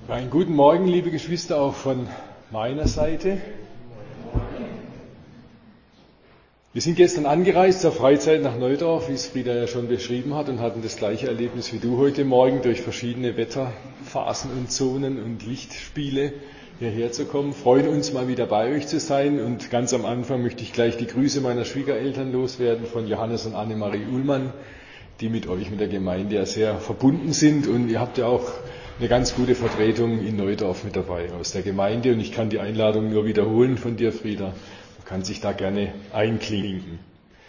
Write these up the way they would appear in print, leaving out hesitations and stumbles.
Einen guten Morgen, liebe Geschwister, auch von meiner Seite. Wir sind gestern angereist zur Freizeit nach Neudorf, wie es Frieda ja schon beschrieben hat, und hatten das gleiche Erlebnis wie du heute Morgen, durch verschiedene Wetterphasen und Zonen und Lichtspiele hierher zu kommen. Freuen uns, mal wieder bei euch zu sein, und ganz am Anfang möchte ich gleich die Grüße meiner Schwiegereltern loswerden, von Johannes und Annemarie Uhlmann, die mit euch, mit der Gemeinde ja sehr verbunden sind, und ihr habt ja auch eine ganz gute Vertretung in Neudorf mit dabei aus der Gemeinde, und ich kann die Einladung nur wiederholen von dir, Frieda. Man kann sich da gerne einklinken.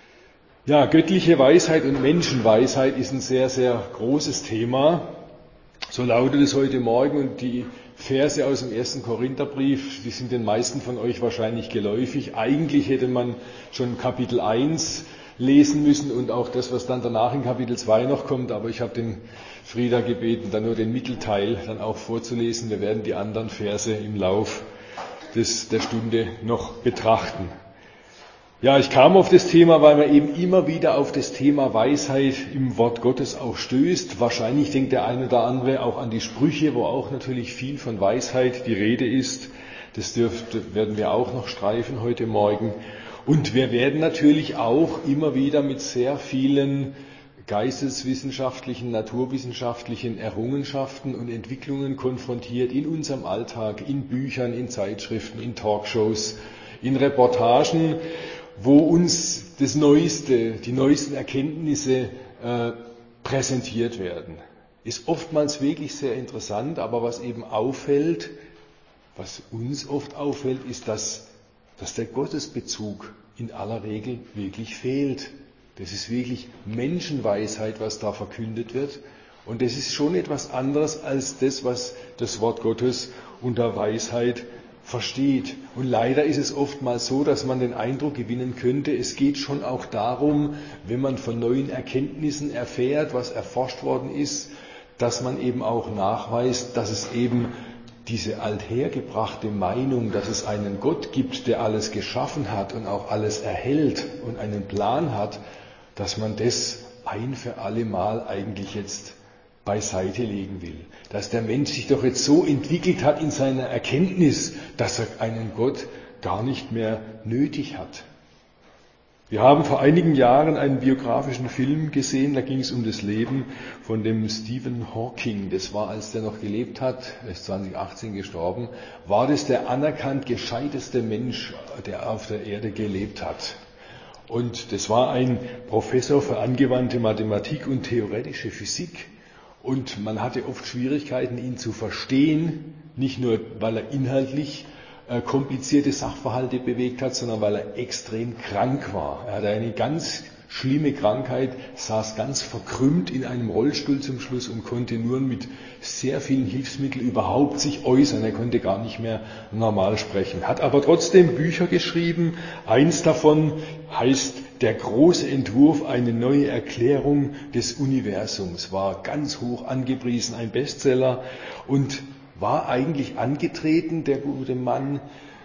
Ja, göttliche Weisheit und Menschenweisheit ist ein sehr, sehr großes Thema. So lautet es heute Morgen, und die Verse aus dem 1. Korintherbrief, die sind den meisten von euch wahrscheinlich geläufig. Eigentlich hätte man schon Kapitel 1 lesen müssen und auch das, was dann danach in Kapitel 2 noch kommt, aber ich habe den Frieda gebeten, dann nur den Mittelteil dann auch vorzulesen. Wir werden die anderen Verse im Lauf der Stunde noch betrachten. Ja, ich kam auf das Thema, weil man eben immer wieder auf das Thema Weisheit im Wort Gottes auch stößt. Wahrscheinlich denkt der eine oder andere auch an die Sprüche, wo auch natürlich viel von Weisheit die Rede ist. Das werden wir auch noch streifen heute Morgen. Und wir werden natürlich auch immer wieder mit sehr vielen geisteswissenschaftlichen, naturwissenschaftlichen Errungenschaften und Entwicklungen konfrontiert in unserem Alltag, in Büchern, in Zeitschriften, in Talkshows, in Reportagen, wo uns die neuesten Erkenntnisse präsentiert werden. Ist oftmals wirklich sehr interessant, aber was eben auffällt, was uns oft auffällt, ist, dass der Gottesbezug in aller Regel wirklich fehlt. Das ist wirklich Menschenweisheit, was da verkündet wird. Und das ist schon etwas anderes als das, was das Wort Gottes unter Weisheit versteht. Und leider ist es oftmals so, dass man den Eindruck gewinnen könnte, es geht schon auch darum, wenn man von neuen Erkenntnissen erfährt, was erforscht worden ist, dass man eben auch nachweist, dass es eben diese althergebrachte Meinung, dass es einen Gott gibt, der alles geschaffen hat und auch alles erhält und einen Plan hat, dass man das ein für alle Mal eigentlich jetzt beiseite legen will. Dass der Mensch sich doch jetzt so entwickelt hat in seiner Erkenntnis, dass er einen Gott gar nicht mehr nötig hat. Wir haben vor einigen Jahren einen biografischen Film gesehen, da ging es um das Leben von dem Stephen Hawking. Das war, als der noch gelebt hat, er ist 2018 gestorben, war das der anerkannt gescheiteste Mensch, der auf der Erde gelebt hat. Und das war ein Professor für angewandte Mathematik und theoretische Physik. Und man hatte oft Schwierigkeiten, ihn zu verstehen, nicht nur, weil er inhaltlich komplizierte Sachverhalte bewegt hat, sondern weil er extrem krank war. Er hatte eine ganz schlimme Krankheit, saß ganz verkrümmt in einem Rollstuhl zum Schluss und konnte nur mit sehr vielen Hilfsmitteln überhaupt sich äußern. Er konnte gar nicht mehr normal sprechen. Hat aber trotzdem Bücher geschrieben. Eins davon heißt Der große Entwurf, eine neue Erklärung des Universums. War ganz hoch angepriesen, ein Bestseller, und war eigentlich angetreten, der gute Mann,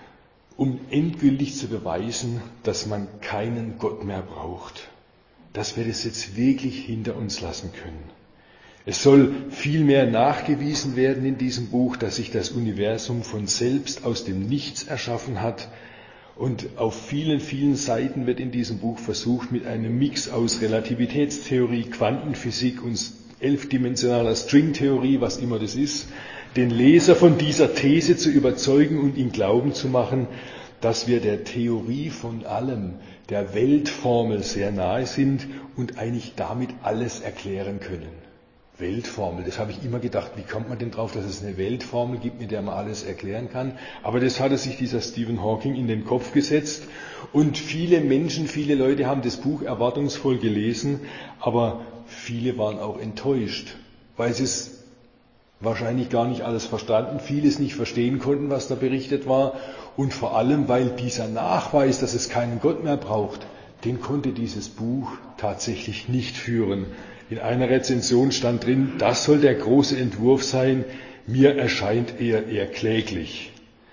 um endgültig zu beweisen, dass man keinen Gott mehr braucht. Dass wir das jetzt wirklich hinter uns lassen können. Es soll vielmehr nachgewiesen werden in diesem Buch, dass sich das Universum von selbst aus dem Nichts erschaffen hat. Und auf vielen, vielen Seiten wird in diesem Buch versucht, mit einem Mix aus Relativitätstheorie, Quantenphysik und 11-dimensionaler Stringtheorie, was immer das ist, den Leser von dieser These zu überzeugen und ihn glauben zu machen, dass wir der Theorie von allem, der Weltformel sehr nahe sind und eigentlich damit alles erklären können. Weltformel, das habe ich immer gedacht, wie kommt man denn drauf, dass es eine Weltformel gibt, mit der man alles erklären kann? Aber das hatte sich dieser Stephen Hawking in den Kopf gesetzt, und viele Menschen, viele Leute haben das Buch erwartungsvoll gelesen, aber viele waren auch enttäuscht, weil sie es wahrscheinlich gar nicht alles verstanden, vieles nicht verstehen konnten, was da berichtet war, und vor allem, weil dieser Nachweis, dass es keinen Gott mehr braucht, den konnte dieses Buch tatsächlich nicht führen. In einer Rezension stand drin, das soll der große Entwurf sein, mir erscheint er eher kläglich.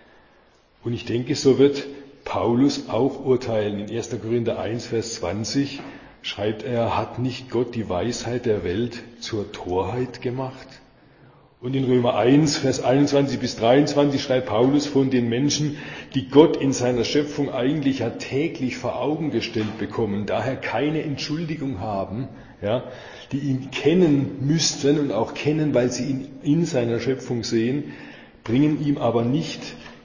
Und ich denke, so wird Paulus auch urteilen. In 1. Korinther 1, Vers 20 schreibt er, hat nicht Gott die Weisheit der Welt zur Torheit gemacht? Und in Römer 1, Vers 21 bis 23 schreibt Paulus von den Menschen, die Gott in seiner Schöpfung eigentlich ja täglich vor Augen gestellt bekommen, daher keine Entschuldigung haben, ja, die ihn kennen müssten und auch kennen, weil sie ihn in seiner Schöpfung sehen, bringen ihm aber nicht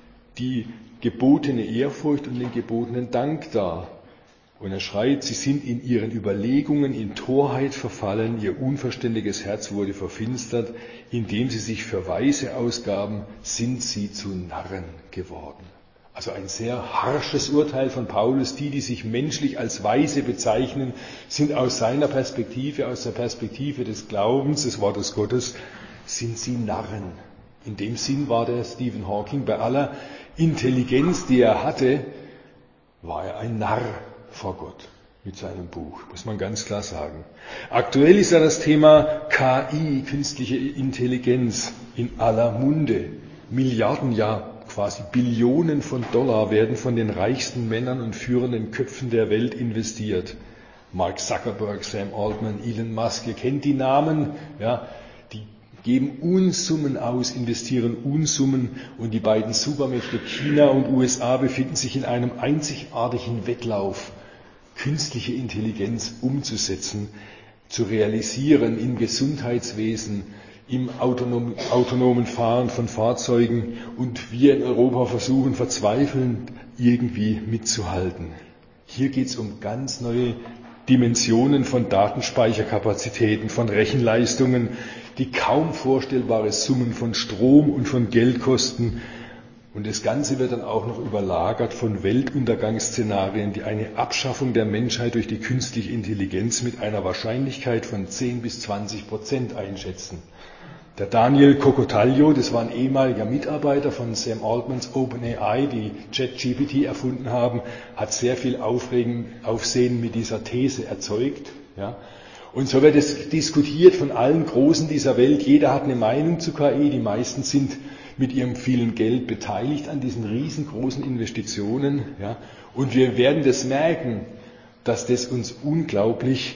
die gebotene Ehrfurcht und den gebotenen Dank dar. Und er schreit, sie sind in ihren Überlegungen in Torheit verfallen, ihr unverständiges Herz wurde verfinstert, indem sie sich für Weise ausgaben, sind sie zu Narren geworden. Also ein sehr harsches Urteil von Paulus. Die sich menschlich als Weise bezeichnen, sind aus seiner Perspektive, aus der Perspektive des Glaubens, des Wortes Gottes, sind sie Narren. In dem Sinn war der Stephen Hawking, bei aller Intelligenz, die er hatte, war er ein Narr vor Gott mit seinem Buch, muss man ganz klar sagen. Aktuell ist ja das Thema KI, künstliche Intelligenz, in aller Munde. Milliarden, ja quasi Billionen von Dollar werden von den reichsten Männern und führenden Köpfen der Welt investiert. Mark Zuckerberg, Sam Altman, Elon Musk, ihr kennt die Namen, ja, die geben Unsummen aus, investieren Unsummen und die beiden Supermächte China und USA befinden sich in einem einzigartigen Wettlauf, künstliche Intelligenz umzusetzen, zu realisieren im Gesundheitswesen, im autonomen Fahren von Fahrzeugen und wir in Europa versuchen verzweifelnd irgendwie mitzuhalten. Hier geht es um ganz neue Dimensionen von Datenspeicherkapazitäten, von Rechenleistungen, die kaum vorstellbare Summen von Strom und von Geld kosten. Und das Ganze wird dann auch noch überlagert von Weltuntergangsszenarien, die eine Abschaffung der Menschheit durch die künstliche Intelligenz mit einer Wahrscheinlichkeit von 10-20% einschätzen. Der Daniel Kokotaglio, das war ein ehemaliger Mitarbeiter von Sam Altmans OpenAI, die ChatGPT erfunden haben, hat sehr viel Aufsehen mit dieser These erzeugt. Ja. Und so wird es diskutiert von allen Großen dieser Welt. Jeder hat eine Meinung zu KI. Die meisten sind mit ihrem vielen Geld beteiligt an diesen riesengroßen Investitionen. Ja. Und wir werden das merken, dass das uns unglaublich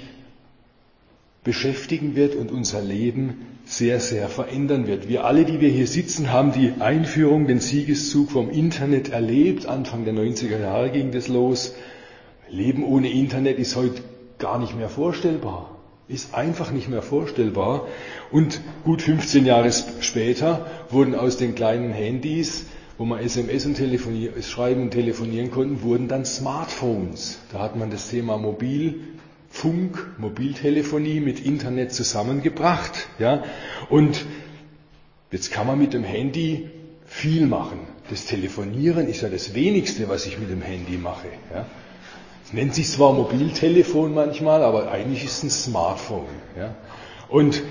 beschäftigen wird und unser Leben sehr, sehr verändern wird. Wir alle, die wir hier sitzen, haben die Einführung, den Siegeszug vom Internet erlebt. Anfang der 90er Jahre ging das los. Leben ohne Internet ist heute gar nicht mehr vorstellbar. Ist einfach nicht mehr vorstellbar. Und gut 15 Jahre später wurden aus den kleinen Handys, wo man SMS und schreiben und telefonieren konnten, wurden dann Smartphones. Da hat man das Thema Mobilfunk, Mobiltelefonie mit Internet zusammengebracht. Ja? Und jetzt kann man mit dem Handy viel machen. Das Telefonieren ist ja das Wenigste, was ich mit dem Handy mache. Ja? Es nennt sich zwar Mobiltelefon manchmal, aber eigentlich ist es ein Smartphone. Ja? Und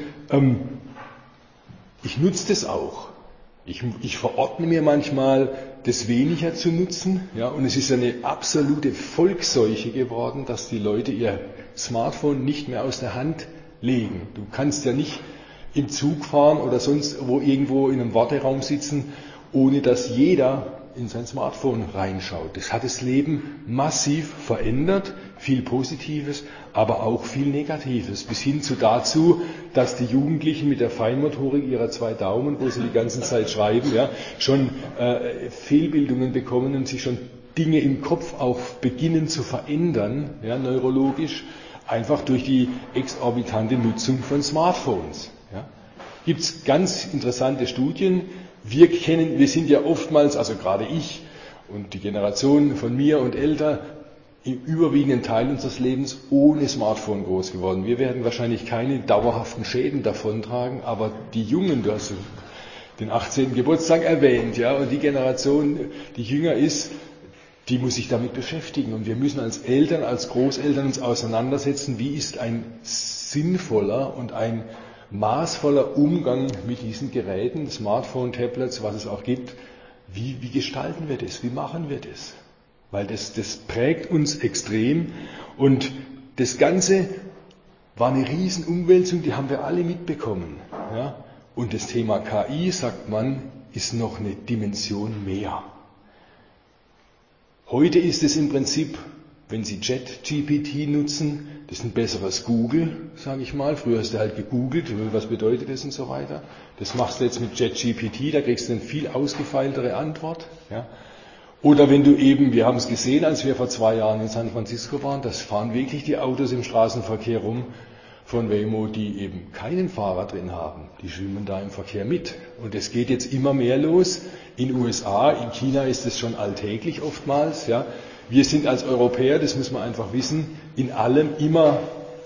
ich nutze das auch. Ich verordne mir manchmal, das weniger zu nutzen. Ja? Und es ist eine absolute Volksseuche geworden, dass die Leute ihr Smartphone nicht mehr aus der Hand legen. Du kannst ja nicht im Zug fahren oder sonst irgendwo in einem Warteraum sitzen, ohne dass jeder in sein Smartphone reinschaut. Das hat das Leben massiv verändert, viel Positives, aber auch viel Negatives, bis hin zu dazu, dass die Jugendlichen mit der Feinmotorik ihrer 2 Daumen, wo sie die ganze Zeit schreiben, ja, schon Fehlbildungen bekommen und sich schon Dinge im Kopf auch beginnen zu verändern, ja, neurologisch, einfach durch die exorbitante Nutzung von Smartphones. Ja. Gibt es ganz interessante Studien. Wir sind ja oftmals, also gerade ich und die Generation von mir und älter, im überwiegenden Teil unseres Lebens ohne Smartphone groß geworden. Wir werden wahrscheinlich keine dauerhaften Schäden davontragen, aber die Jungen, du hast den 18. Geburtstag erwähnt, ja, und die Generation, die jünger ist, die muss sich damit beschäftigen. Und wir müssen als Eltern, als Großeltern uns auseinandersetzen, wie ist ein sinnvoller und ein maßvoller Umgang mit diesen Geräten, Smartphone, Tablets, was es auch gibt. Wie gestalten wir das? Wie machen wir das? Weil das prägt uns extrem. Und das Ganze war eine Riesenumwälzung, die haben wir alle mitbekommen. Ja? Und das Thema KI, sagt man, ist noch eine Dimension mehr. Heute ist es im Prinzip wenn Sie ChatGPT nutzen, das ist ein besseres Google, sage ich mal. Früher hast du halt gegoogelt, was bedeutet das und so weiter. Das machst du jetzt mit ChatGPT, da kriegst du eine viel ausgefeiltere Antwort. Ja. Oder wenn du eben, wir haben es gesehen, als wir vor 2 Jahren in San Francisco waren, das fahren wirklich die Autos im Straßenverkehr rum von Waymo, die eben keinen Fahrer drin haben. Die schwimmen da im Verkehr mit. Und es geht jetzt immer mehr los. In USA, in China ist es schon alltäglich oftmals. Ja. Wir sind als Europäer, das muss man einfach wissen, in allem immer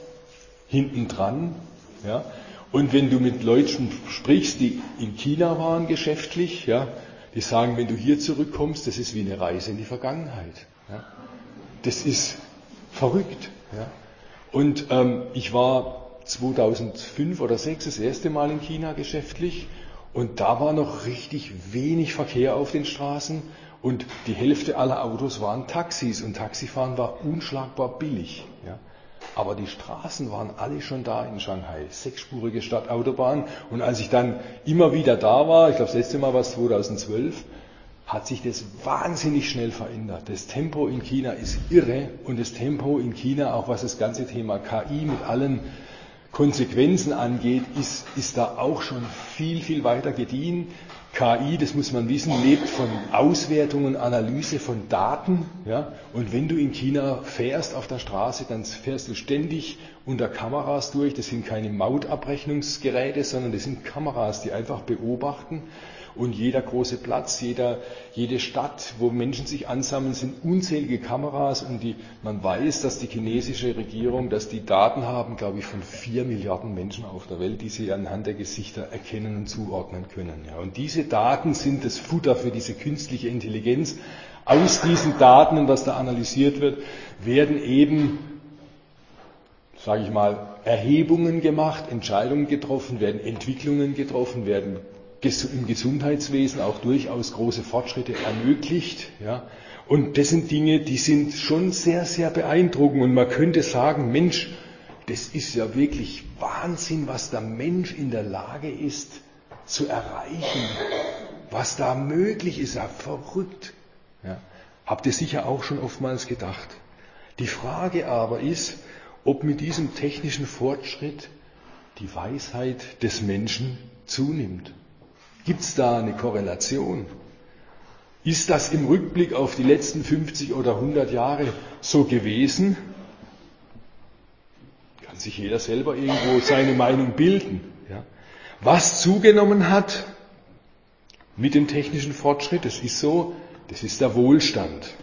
hinten dran. Ja. Und wenn du mit Leuten sprichst, die in China waren geschäftlich, ja, die sagen, wenn du hier zurückkommst, das ist wie eine Reise in die Vergangenheit. Ja. Das ist verrückt. Ja. Und ich war 2005 oder 2006 das erste Mal in China geschäftlich und da war noch richtig wenig Verkehr auf den Straßen und die Hälfte aller Autos waren Taxis und Taxifahren war unschlagbar billig. Ja. Aber die Straßen waren alle schon da in Shanghai, 6-spurige Stadtautobahn. Und als ich dann immer wieder da war, ich glaube das letzte Mal war es 2012, hat sich das wahnsinnig schnell verändert. Das Tempo in China ist irre und das Tempo in China, auch was das ganze Thema KI mit allen Konsequenzen angeht, ist da auch schon viel, viel weiter gediehen. KI, das muss man wissen, lebt von Auswertung und Analyse von Daten. Ja? Und wenn du in China fährst auf der Straße, dann fährst du ständig unter Kameras durch. Das sind keine Mautabrechnungsgeräte, sondern das sind Kameras, die einfach beobachten. Und jeder große Platz, jede Stadt, wo Menschen sich ansammeln, sind unzählige Kameras. Und man weiß, dass die chinesische Regierung, dass die Daten haben, glaube ich, von 4 Milliarden Menschen auf der Welt, die sie anhand der Gesichter erkennen und zuordnen können. Ja, und diese Daten sind das Futter für diese künstliche Intelligenz. Aus diesen Daten und was da analysiert wird, werden eben, sage ich mal, Erhebungen gemacht, Entscheidungen getroffen, werden Entwicklungen getroffen, werden im Gesundheitswesen auch durchaus große Fortschritte ermöglicht. Ja. Und das sind Dinge, die sind schon sehr, sehr beeindruckend. Und man könnte sagen, Mensch, das ist ja wirklich Wahnsinn, was der Mensch in der Lage ist zu erreichen. Was da möglich ist, ja verrückt. Ja. Habt ihr sicher auch schon oftmals gedacht. Die Frage aber ist, ob mit diesem technischen Fortschritt die Weisheit des Menschen zunimmt. Gibt es da eine Korrelation? Ist das im Rückblick auf die letzten 50 oder 100 Jahre so gewesen? Kann sich jeder selber irgendwo seine Meinung bilden. Ja. Was zugenommen hat mit dem technischen Fortschritt, das ist so, das ist der Wohlstand.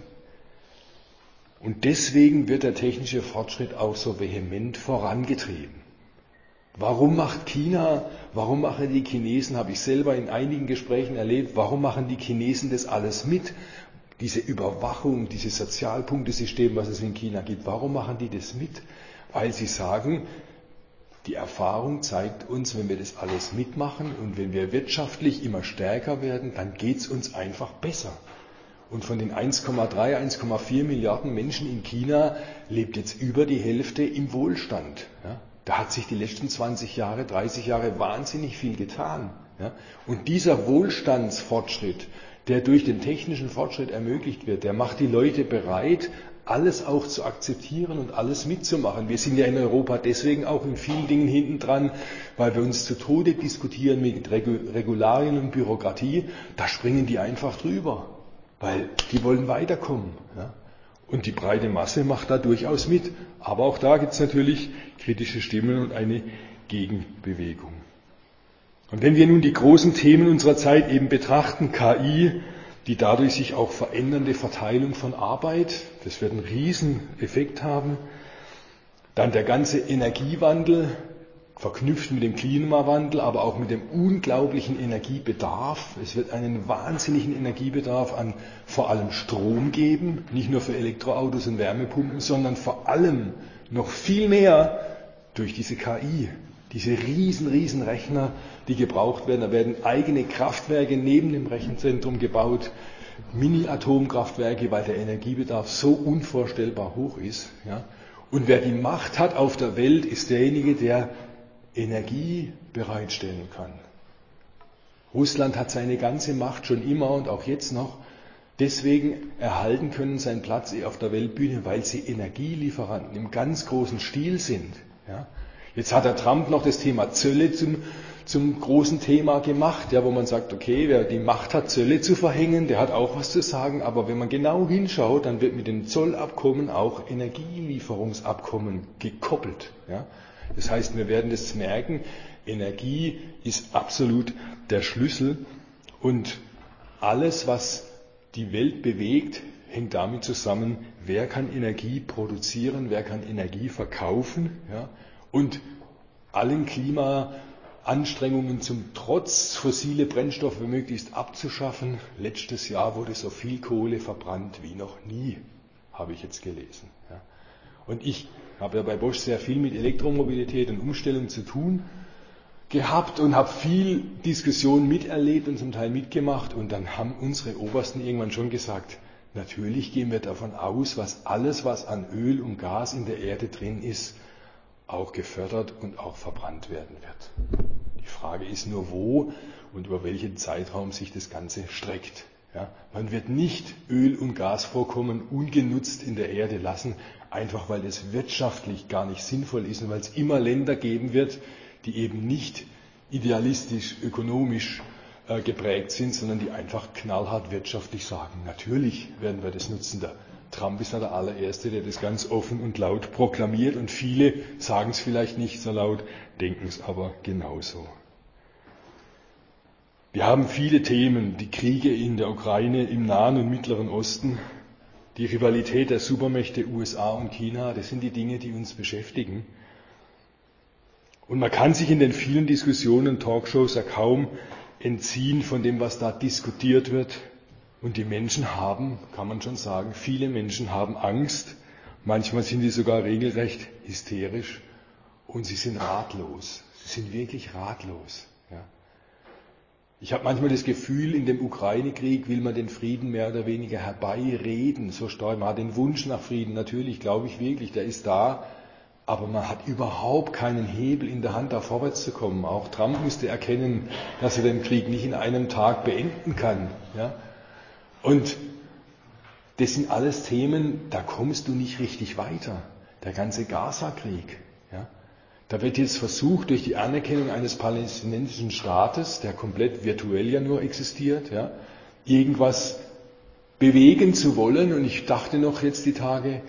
Und deswegen wird der technische Fortschritt auch so vehement vorangetrieben. Warum macht China, warum machen die Chinesen, habe ich selber in einigen Gesprächen erlebt, warum machen die Chinesen das alles mit? Diese Überwachung, dieses Sozialpunktesystem, was es in China gibt, warum machen die das mit? Weil sie sagen, die Erfahrung zeigt uns, wenn wir das alles mitmachen und wenn wir wirtschaftlich immer stärker werden, dann geht es uns einfach besser. Und von den 1,3, 1,4 Milliarden Menschen in China lebt jetzt über die Hälfte im Wohlstand. Ja? Da hat sich die letzten 20 Jahre, 30 Jahre wahnsinnig viel getan. Ja? Und dieser Wohlstandsfortschritt, der durch den technischen Fortschritt ermöglicht wird, der macht die Leute bereit, alles auch zu akzeptieren und alles mitzumachen. Wir sind ja in Europa deswegen auch in vielen Dingen hinten dran, weil wir uns zu Tode diskutieren mit Regularien und Bürokratie. Da springen die einfach drüber, weil die wollen weiterkommen. Ja? Und die breite Masse macht da durchaus mit. Aber auch da gibt es natürlich kritische Stimmen und eine Gegenbewegung. Und wenn wir nun die großen Themen unserer Zeit eben betrachten, KI, die dadurch sich auch verändernde Verteilung von Arbeit, das wird einen riesen Effekt haben. Dann der ganze Energiewandel, verknüpft mit dem Klimawandel, aber auch mit dem unglaublichen Energiebedarf. Es wird einen wahnsinnigen Energiebedarf an vor allem Strom geben, nicht nur für Elektroautos und Wärmepumpen, sondern vor allem noch viel mehr durch diese KI, diese riesen Rechner, die gebraucht werden. Da werden eigene Kraftwerke neben dem Rechenzentrum gebaut, Mini-Atomkraftwerke, weil der Energiebedarf so unvorstellbar hoch ist. Ja. Und wer die Macht hat auf der Welt, ist derjenige, der Energie bereitstellen kann. Russland hat seine ganze Macht schon immer und auch jetzt noch deswegen erhalten können seinen Platz auf der Weltbühne, weil sie Energielieferanten im ganz großen Stil sind. Ja. Jetzt hat der Trump noch das Thema Zölle zum großen Thema gemacht, ja, wo man sagt, okay, wer die Macht hat, Zölle zu verhängen, der hat auch was zu sagen, aber wenn man genau hinschaut, dann wird mit den Zollabkommen auch Energielieferungsabkommen gekoppelt. Ja. Das heißt, wir werden das merken, Energie ist absolut der Schlüssel und alles, was die Welt bewegt, hängt damit zusammen, wer kann Energie produzieren, wer kann Energie verkaufen. Ja? Und allen Klimaanstrengungen zum Trotz, fossile Brennstoffe möglichst abzuschaffen. Letztes Jahr wurde so viel Kohle verbrannt wie noch nie, habe ich jetzt gelesen. Ja? Und ich habe ja bei Bosch sehr viel mit Elektromobilität und Umstellung zu tun gehabt und habe viel Diskussion miterlebt und zum Teil mitgemacht und dann haben unsere Obersten irgendwann schon gesagt, natürlich gehen wir davon aus, was an Öl und Gas in der Erde drin ist, auch gefördert und auch verbrannt werden wird. Die Frage ist nur, wo und über welchen Zeitraum sich das Ganze streckt. Ja, man wird nicht Öl- und Gasvorkommen ungenutzt in der Erde lassen, einfach weil das wirtschaftlich gar nicht sinnvoll ist und weil es immer Länder geben wird, die eben nicht idealistisch, ökonomisch geprägt sind, sondern die einfach knallhart wirtschaftlich sagen, natürlich werden wir das nutzen. Der Trump ist ja der allererste, der das ganz offen und laut proklamiert und viele sagen es vielleicht nicht so laut, denken es aber genauso. Wir haben viele Themen, die Kriege in der Ukraine, im Nahen und Mittleren Osten, die Rivalität der Supermächte USA und China, das sind die Dinge, die uns beschäftigen. Und man kann sich in den vielen Diskussionen, Talkshows ja kaum entziehen von dem, was da diskutiert wird. Und die Menschen haben, kann man schon sagen, viele Menschen haben Angst. Manchmal sind die sogar regelrecht hysterisch und sie sind ratlos. Sie sind wirklich ratlos. Ja. Ich habe manchmal das Gefühl, in dem Ukraine-Krieg will man den Frieden mehr oder weniger herbeireden. So stark, man hat den Wunsch nach Frieden, natürlich, glaube ich wirklich, der ist da. Aber man hat überhaupt keinen Hebel in der Hand, da vorwärts zu kommen. Auch Trump musste erkennen, dass er den Krieg nicht in einem Tag beenden kann. Ja? Und das sind alles Themen, da kommst du nicht richtig weiter. Der ganze Gaza-Krieg. Ja? Da wird jetzt versucht, durch die Anerkennung eines palästinensischen Staates, der komplett virtuell ja nur existiert, ja, irgendwas bewegen zu wollen. Und ich dachte noch jetzt die Tage,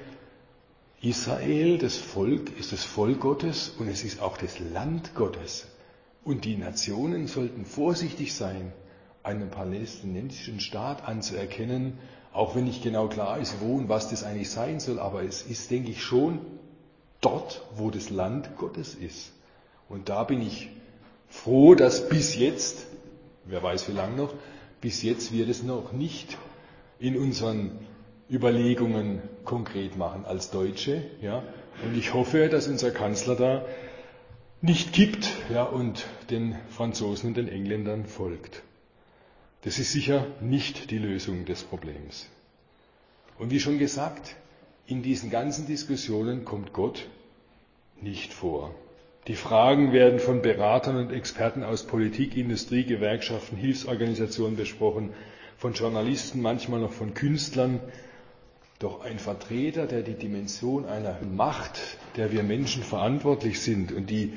Israel, das Volk, ist das Volk Gottes und es ist auch das Land Gottes. Und die Nationen sollten vorsichtig sein, einen palästinensischen Staat anzuerkennen, auch wenn nicht genau klar ist, wo und was das eigentlich sein soll. Aber es ist, denke ich, schon dort, wo das Land Gottes ist. Und da bin ich froh, dass bis jetzt, wer weiß wie lange noch, bis jetzt wir das noch nicht in unseren Überlegungen konkret machen als Deutsche. Ja. Und ich hoffe, dass unser Kanzler da nicht kippt, ja, und den Franzosen und den Engländern folgt. Das ist sicher nicht die Lösung des Problems. Und wie schon gesagt, in diesen ganzen Diskussionen kommt Gott nicht vor. Die Fragen werden von Beratern und Experten aus Politik, Industrie, Gewerkschaften, Hilfsorganisationen besprochen, von Journalisten, manchmal noch von Künstlern. Doch ein Vertreter, der die Dimension einer Macht, der wir Menschen verantwortlich sind und die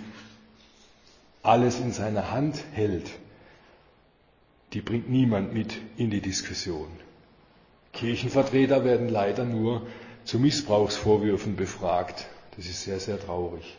alles in seiner Hand hält, die bringt niemand mit in die Diskussion. Kirchenvertreter werden leider nur zu Missbrauchsvorwürfen befragt. Das ist sehr, sehr traurig.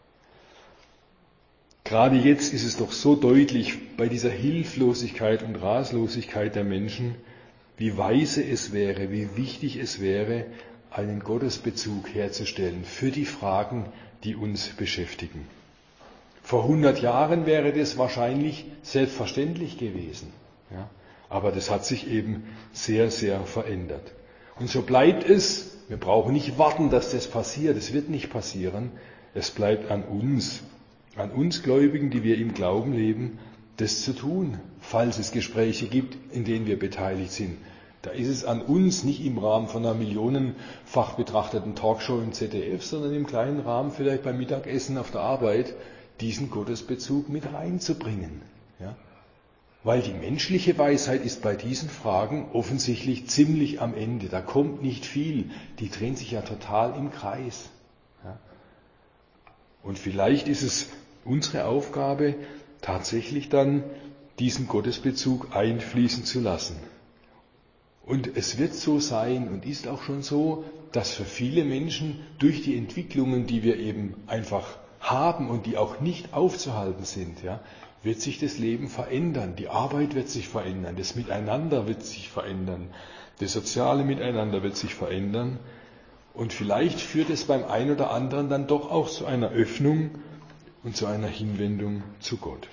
Gerade jetzt ist es doch so deutlich bei dieser Hilflosigkeit und Ratlosigkeit der Menschen, wie weise es wäre, wie wichtig es wäre, einen Gottesbezug herzustellen für die Fragen, die uns beschäftigen. Vor 100 Jahren wäre das wahrscheinlich selbstverständlich gewesen. Ja? Aber das hat sich eben sehr, sehr verändert. Und so bleibt es, wir brauchen nicht warten, dass das passiert, es wird nicht passieren, es bleibt an uns Gläubigen, die wir im Glauben leben, das zu tun, falls es Gespräche gibt, in denen wir beteiligt sind. Da ist es an uns, nicht im Rahmen von einer millionenfach betrachteten Talkshow im ZDF, sondern im kleinen Rahmen, vielleicht beim Mittagessen auf der Arbeit, diesen Gottesbezug mit reinzubringen. Ja? Weil die menschliche Weisheit ist bei diesen Fragen offensichtlich ziemlich am Ende. Da kommt nicht viel. Die drehen sich ja total im Kreis. Ja. Und vielleicht ist es unsere Aufgabe, tatsächlich dann diesen Gottesbezug einfließen zu lassen. Und es wird so sein und ist auch schon so, dass für viele Menschen durch die Entwicklungen, die wir eben einfach haben und die auch nicht aufzuhalten sind, ja, wird sich das Leben verändern. Die Arbeit wird sich verändern, das Miteinander wird sich verändern, das soziale Miteinander wird sich verändern. Und vielleicht führt es beim einen oder anderen dann doch auch zu einer Öffnung und zu einer Hinwendung zu Gott.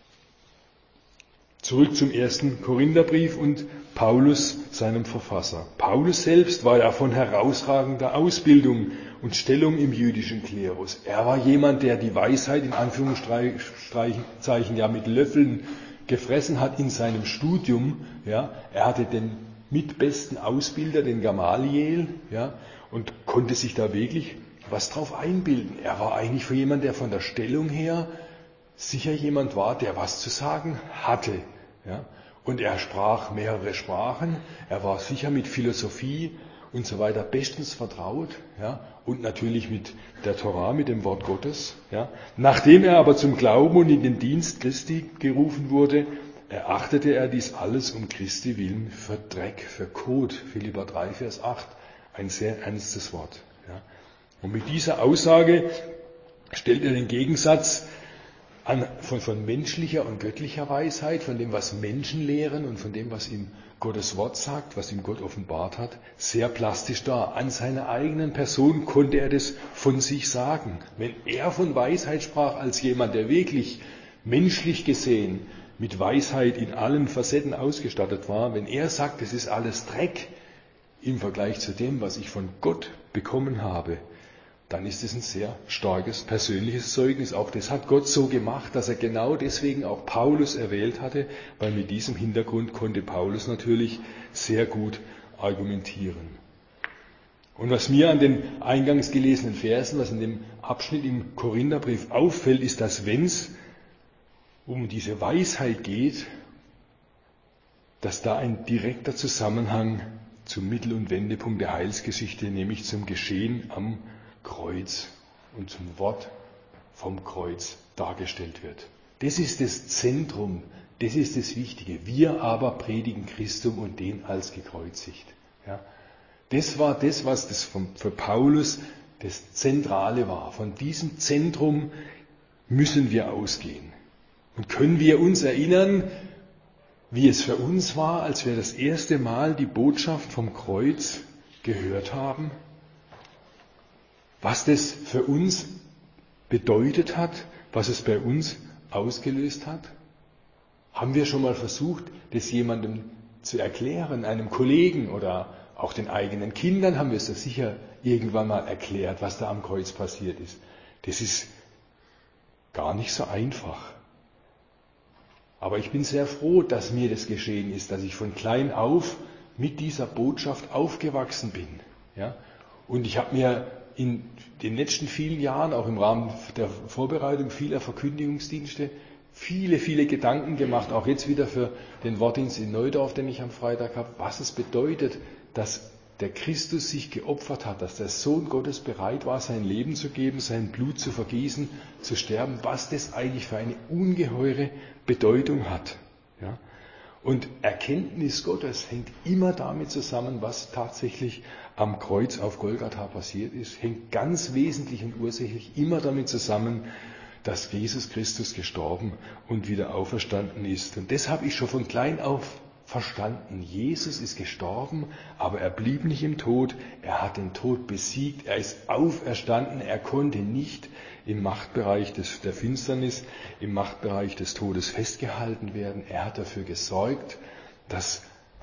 Zurück zum 1. Korintherbrief und Paulus, seinem Verfasser. Paulus selbst war ja von herausragender Ausbildung und Stellung im jüdischen Klerus. Er war jemand, der die Weisheit in Anführungszeichen ja mit Löffeln gefressen hat in seinem Studium. Ja. Er hatte den mitbesten Ausbilder, den Gamaliel, ja, und konnte sich da wirklich was drauf einbilden. Er war eigentlich für jemand, der von der Stellung her sicher jemand war, der was zu sagen hatte. Ja. Und er sprach mehrere Sprachen, er war sicher mit Philosophie und so weiter bestens vertraut, ja, und natürlich mit der Torah, mit dem Wort Gottes. Ja. Nachdem er aber zum Glauben und in den Dienst Christi gerufen wurde, erachtete er dies alles um Christi willen für Dreck, für Kot. Philipper 3, Vers 8, ein sehr ernstes Wort. Ja. Und mit dieser Aussage stellt er den Gegensatz von menschlicher und göttlicher Weisheit, von dem, was Menschen lehren und von dem, was ihm Gottes Wort sagt, was ihm Gott offenbart hat, sehr plastisch dar. An seiner eigenen Person konnte er das von sich sagen. Wenn er von Weisheit sprach als jemand, der wirklich menschlich gesehen mit Weisheit in allen Facetten ausgestattet war, wenn er sagt, es ist alles Dreck im Vergleich zu dem, was ich von Gott bekommen habe, dann ist es ein sehr starkes persönliches Zeugnis. Auch das hat Gott so gemacht, dass er genau deswegen auch Paulus erwählt hatte, weil mit diesem Hintergrund konnte Paulus natürlich sehr gut argumentieren. Und was mir an den eingangs gelesenen Versen, was in dem Abschnitt im Korintherbrief auffällt, ist, dass wenn es um diese Weisheit geht, dass da ein direkter Zusammenhang zum Mittel- und Wendepunkt der Heilsgeschichte, nämlich zum Geschehen am Kreuz und zum Wort vom Kreuz dargestellt wird. Das ist das Zentrum, das ist das Wichtige. Wir aber predigen Christum und den als gekreuzigt. Ja. Das war das, was das für Paulus das Zentrale war. Von diesem Zentrum müssen wir ausgehen. Und können wir uns erinnern, wie es für uns war, als wir das erste Mal die Botschaft vom Kreuz gehört haben? Was das für uns bedeutet hat, was es bei uns ausgelöst hat? Haben wir schon mal versucht, das jemandem zu erklären, einem Kollegen oder auch den eigenen Kindern haben wir es ja sicher irgendwann mal erklärt, was da am Kreuz passiert ist. Das ist gar nicht so einfach. Aber ich bin sehr froh, dass mir das geschehen ist, dass ich von klein auf mit dieser Botschaft aufgewachsen bin. Ja? Und ich habe mir in den letzten vielen Jahren, auch im Rahmen der Vorbereitung vieler Verkündigungsdienste, viele Gedanken gemacht, auch jetzt wieder für den Wortdienst in Neudorf, den ich am Freitag habe, was es bedeutet, dass der Christus sich geopfert hat, dass der Sohn Gottes bereit war, sein Leben zu geben, sein Blut zu vergießen, zu sterben, was das eigentlich für eine ungeheure Bedeutung hat. Ja? Und Erkenntnis Gottes hängt immer damit zusammen, was tatsächlich am Kreuz auf Golgatha passiert ist, hängt ganz wesentlich und ursächlich immer damit zusammen, dass Jesus Christus gestorben und wieder auferstanden ist. Und das habe ich schon von klein auf verstanden. Jesus ist gestorben, aber er blieb nicht im Tod. Er hat den Tod besiegt. Er ist auferstanden. Er konnte nicht im Machtbereich der Finsternis, im Machtbereich des Todes festgehalten werden. Er hat dafür gesorgt, dass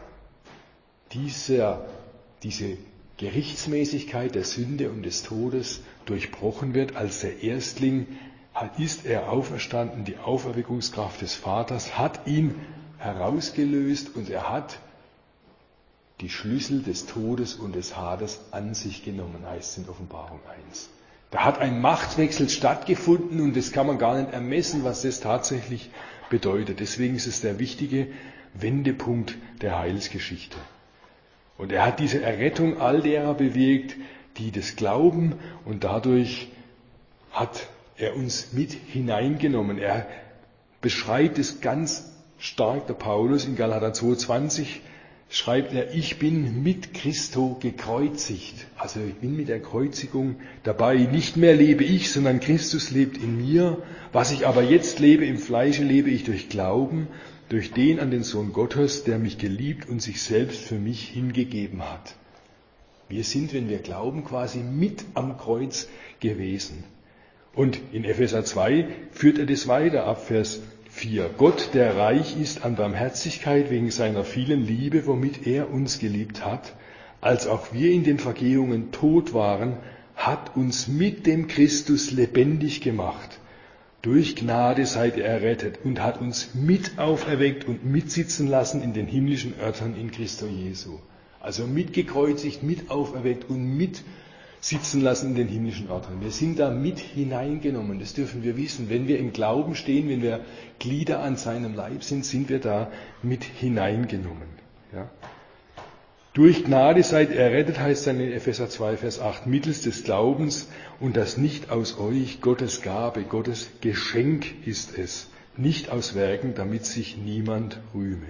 diese Gerichtsmäßigkeit der Sünde und des Todes durchbrochen wird. Als der Erstling ist er auferstanden. Die Auferweckungskraft des Vaters hat ihn herausgelöst und er hat die Schlüssel des Todes und des Hades an sich genommen, heißt es in Offenbarung 1. Da hat ein Machtwechsel stattgefunden und das kann man gar nicht ermessen, was das tatsächlich bedeutet. Deswegen ist es der wichtige Wendepunkt der Heilsgeschichte. Und er hat diese Errettung all derer bewirkt, die das glauben, und dadurch hat er uns mit hineingenommen. Er beschreibt es ganz stark, der Paulus in Galater 2,20 schreibt er, ich bin mit Christo gekreuzigt. Also ich bin mit der Kreuzigung dabei. Nicht mehr lebe ich, sondern Christus lebt in mir. Was ich aber jetzt lebe im Fleische, lebe ich durch Glauben, durch den an den Sohn Gottes, der mich geliebt und sich selbst für mich hingegeben hat. Wir sind, wenn wir glauben, quasi mit am Kreuz gewesen. Und in Epheser 2 führt er das weiter ab Vers 4. Gott, der reich ist an Barmherzigkeit wegen seiner vielen Liebe, womit er uns geliebt hat, als auch wir in den Vergehungen tot waren, hat uns mit dem Christus lebendig gemacht. Durch Gnade seid ihr errettet und hat uns mit auferweckt und mitsitzen lassen in den himmlischen Örtern in Christo Jesu. Also mitgekreuzigt, mit auferweckt und mit sitzen lassen in den himmlischen Orten. Wir sind da mit hineingenommen, das dürfen wir wissen. Wenn wir im Glauben stehen, wenn wir Glieder an seinem Leib sind, sind wir da mit hineingenommen. Ja. Durch Gnade seid ihr errettet, heißt dann in Epheser 2, Vers 8, mittels des Glaubens, und das nicht aus euch, Gottes Gabe, Gottes Geschenk ist es, nicht aus Werken, damit sich niemand rühme.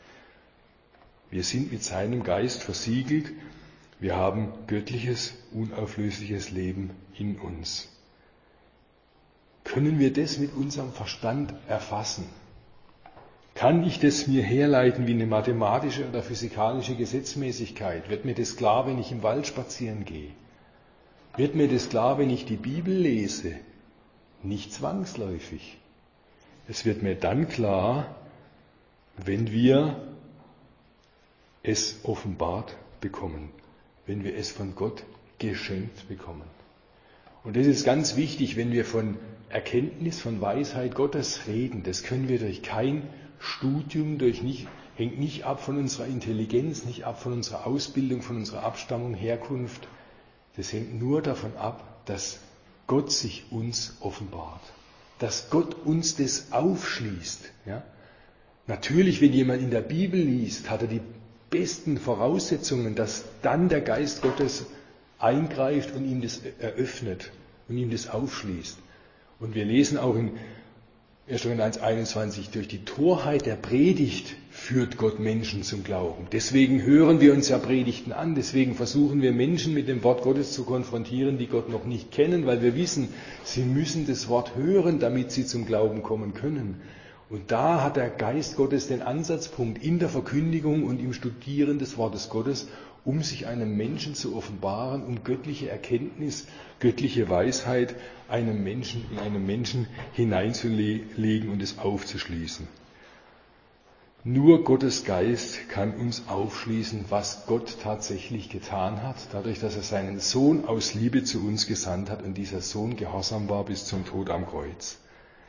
Wir sind mit seinem Geist versiegelt. Wir haben göttliches, unauflösliches Leben in uns. Können wir das mit unserem Verstand erfassen? Kann ich das mir herleiten wie eine mathematische oder physikalische Gesetzmäßigkeit? Wird mir das klar, wenn ich im Wald spazieren gehe? Wird mir das klar, wenn ich die Bibel lese? Nicht zwangsläufig. Es wird mir dann klar, wenn wir es offenbart bekommen. Wenn wir es von Gott geschenkt bekommen. Und das ist ganz wichtig, wenn wir von Erkenntnis, von Weisheit Gottes reden. Das können wir durch kein Studium, hängt nicht ab von unserer Intelligenz, nicht ab von unserer Ausbildung, von unserer Abstammung, Herkunft. Das hängt nur davon ab, dass Gott sich uns offenbart. Dass Gott uns das aufschließt. Ja? Natürlich, wenn jemand in der Bibel liest, hat er die besten Voraussetzungen, dass dann der Geist Gottes eingreift und ihm das eröffnet und ihm das aufschließt. Und wir lesen auch in 1. Korinther 1,21, durch die Torheit der Predigt führt Gott Menschen zum Glauben. Deswegen hören wir uns ja Predigten an, deswegen versuchen wir Menschen mit dem Wort Gottes zu konfrontieren, die Gott noch nicht kennen, weil wir wissen, sie müssen das Wort hören, damit sie zum Glauben kommen können. Und da hat der Geist Gottes den Ansatzpunkt in der Verkündigung und im Studieren des Wortes Gottes, um sich einem Menschen zu offenbaren, um göttliche Erkenntnis, göttliche Weisheit in einem Menschen hineinzulegen und es aufzuschließen. Nur Gottes Geist kann uns aufschließen, was Gott tatsächlich getan hat, dadurch, dass er seinen Sohn aus Liebe zu uns gesandt hat und dieser Sohn gehorsam war bis zum Tod am Kreuz.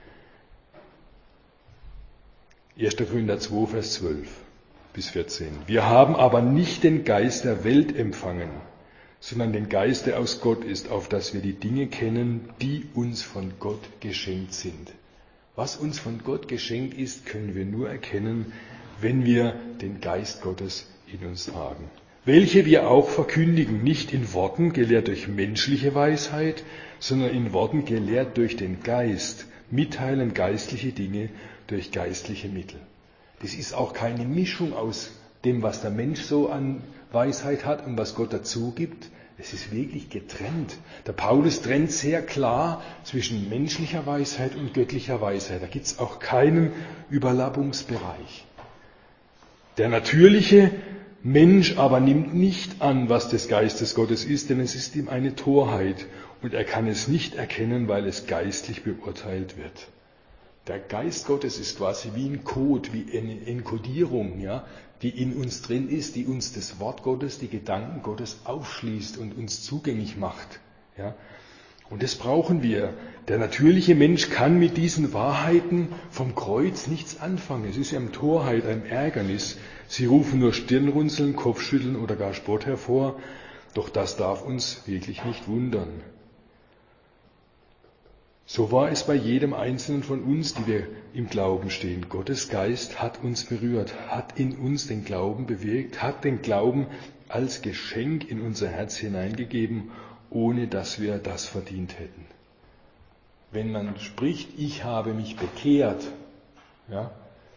1. Korinther 2, Vers 12 bis 14. Wir haben aber nicht den Geist der Welt empfangen, sondern den Geist, der aus Gott ist, auf dass wir die Dinge kennen, die uns von Gott geschenkt sind. Was uns von Gott geschenkt ist, können wir nur erkennen, wenn wir den Geist Gottes in uns tragen. Welche wir auch verkündigen, nicht in Worten, gelehrt durch menschliche Weisheit, sondern in Worten, gelehrt durch den Geist, mitteilen geistliche Dinge durch geistliche Mittel. Das ist auch keine Mischung aus dem, was der Mensch so an Weisheit hat und was Gott dazu gibt. Es ist wirklich getrennt. Der Paulus trennt sehr klar zwischen menschlicher Weisheit und göttlicher Weisheit. Da gibt es auch keinen Überlappungsbereich. Der natürliche Mensch aber nimmt nicht an, was des Geistes Gottes ist, denn es ist ihm eine Torheit und er kann es nicht erkennen, weil es geistlich beurteilt wird. Der Geist Gottes ist quasi wie ein Code, wie eine Enkodierung, ja, die in uns drin ist, die uns das Wort Gottes, die Gedanken Gottes aufschließt und uns zugänglich macht. Ja. Und das brauchen wir. Der natürliche Mensch kann mit diesen Wahrheiten vom Kreuz nichts anfangen. Es ist eine Torheit, ein Ärgernis. Sie rufen nur Stirnrunzeln, Kopfschütteln oder gar Spott hervor. Doch das darf uns wirklich nicht wundern. So war es bei jedem Einzelnen von uns, die wir im Glauben stehen. Gottes Geist hat uns berührt, hat in uns den Glauben bewirkt, hat den Glauben als Geschenk in unser Herz hineingegeben, ohne dass wir das verdient hätten. Wenn man spricht, ich habe mich bekehrt, ja,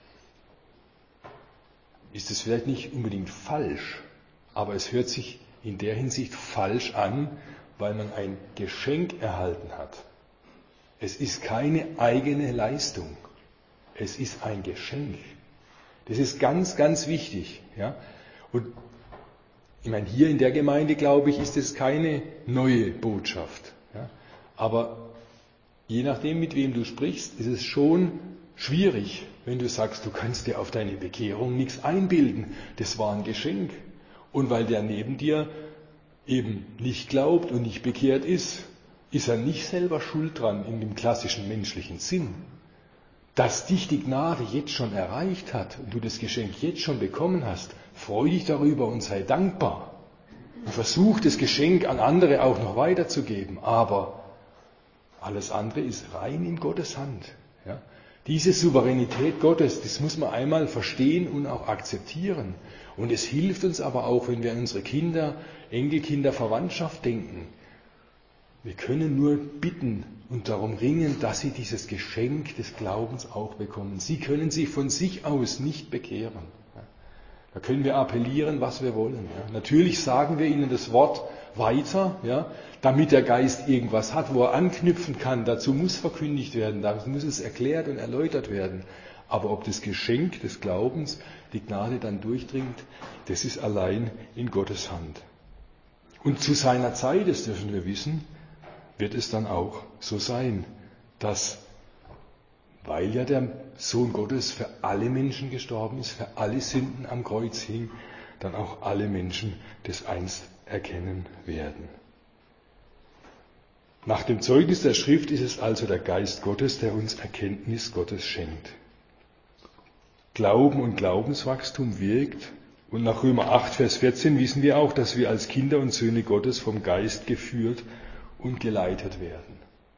ist es vielleicht nicht unbedingt falsch, aber es hört sich in der Hinsicht falsch an, weil man ein Geschenk erhalten hat. Es ist keine eigene Leistung. Es ist ein Geschenk. Das ist ganz, ganz wichtig. Ja? Und ich meine, hier in der Gemeinde, glaube ich, ist es keine neue Botschaft. Ja? Aber je nachdem, mit wem du sprichst, ist es schon schwierig, wenn du sagst, du kannst dir auf deine Bekehrung nichts einbilden. Das war ein Geschenk. Und weil der neben dir eben nicht glaubt und nicht bekehrt ist er nicht selber schuld dran in dem klassischen menschlichen Sinn. Dass dich die Gnade jetzt schon erreicht hat und du das Geschenk jetzt schon bekommen hast, freu dich darüber und sei dankbar. Und versuch das Geschenk an andere auch noch weiterzugeben. Aber alles andere ist rein in Gottes Hand. Ja? Diese Souveränität Gottes, das muss man einmal verstehen und auch akzeptieren. Und es hilft uns aber auch, wenn wir an unsere Kinder, Enkelkinder, Verwandtschaft denken. Wir können nur bitten und darum ringen, dass sie dieses Geschenk des Glaubens auch bekommen. Sie können sich von sich aus nicht bekehren. Da können wir appellieren, was wir wollen. Natürlich sagen wir ihnen das Wort weiter, damit der Geist irgendwas hat, wo er anknüpfen kann. Dazu muss verkündigt werden, dazu muss es erklärt und erläutert werden. Aber ob das Geschenk des Glaubens, die Gnade dann durchdringt, das ist allein in Gottes Hand. Und zu seiner Zeit, das dürfen wir wissen, wird es dann auch so sein, dass, weil ja der Sohn Gottes für alle Menschen gestorben ist, für alle Sünden am Kreuz hing, dann auch alle Menschen das einst erkennen werden. Nach dem Zeugnis der Schrift ist es also der Geist Gottes, der uns Erkenntnis Gottes schenkt. Glauben und Glaubenswachstum wirkt. Und nach Römer 8, Vers 14 wissen wir auch, dass wir als Kinder und Söhne Gottes vom Geist geführt und geleitet werden.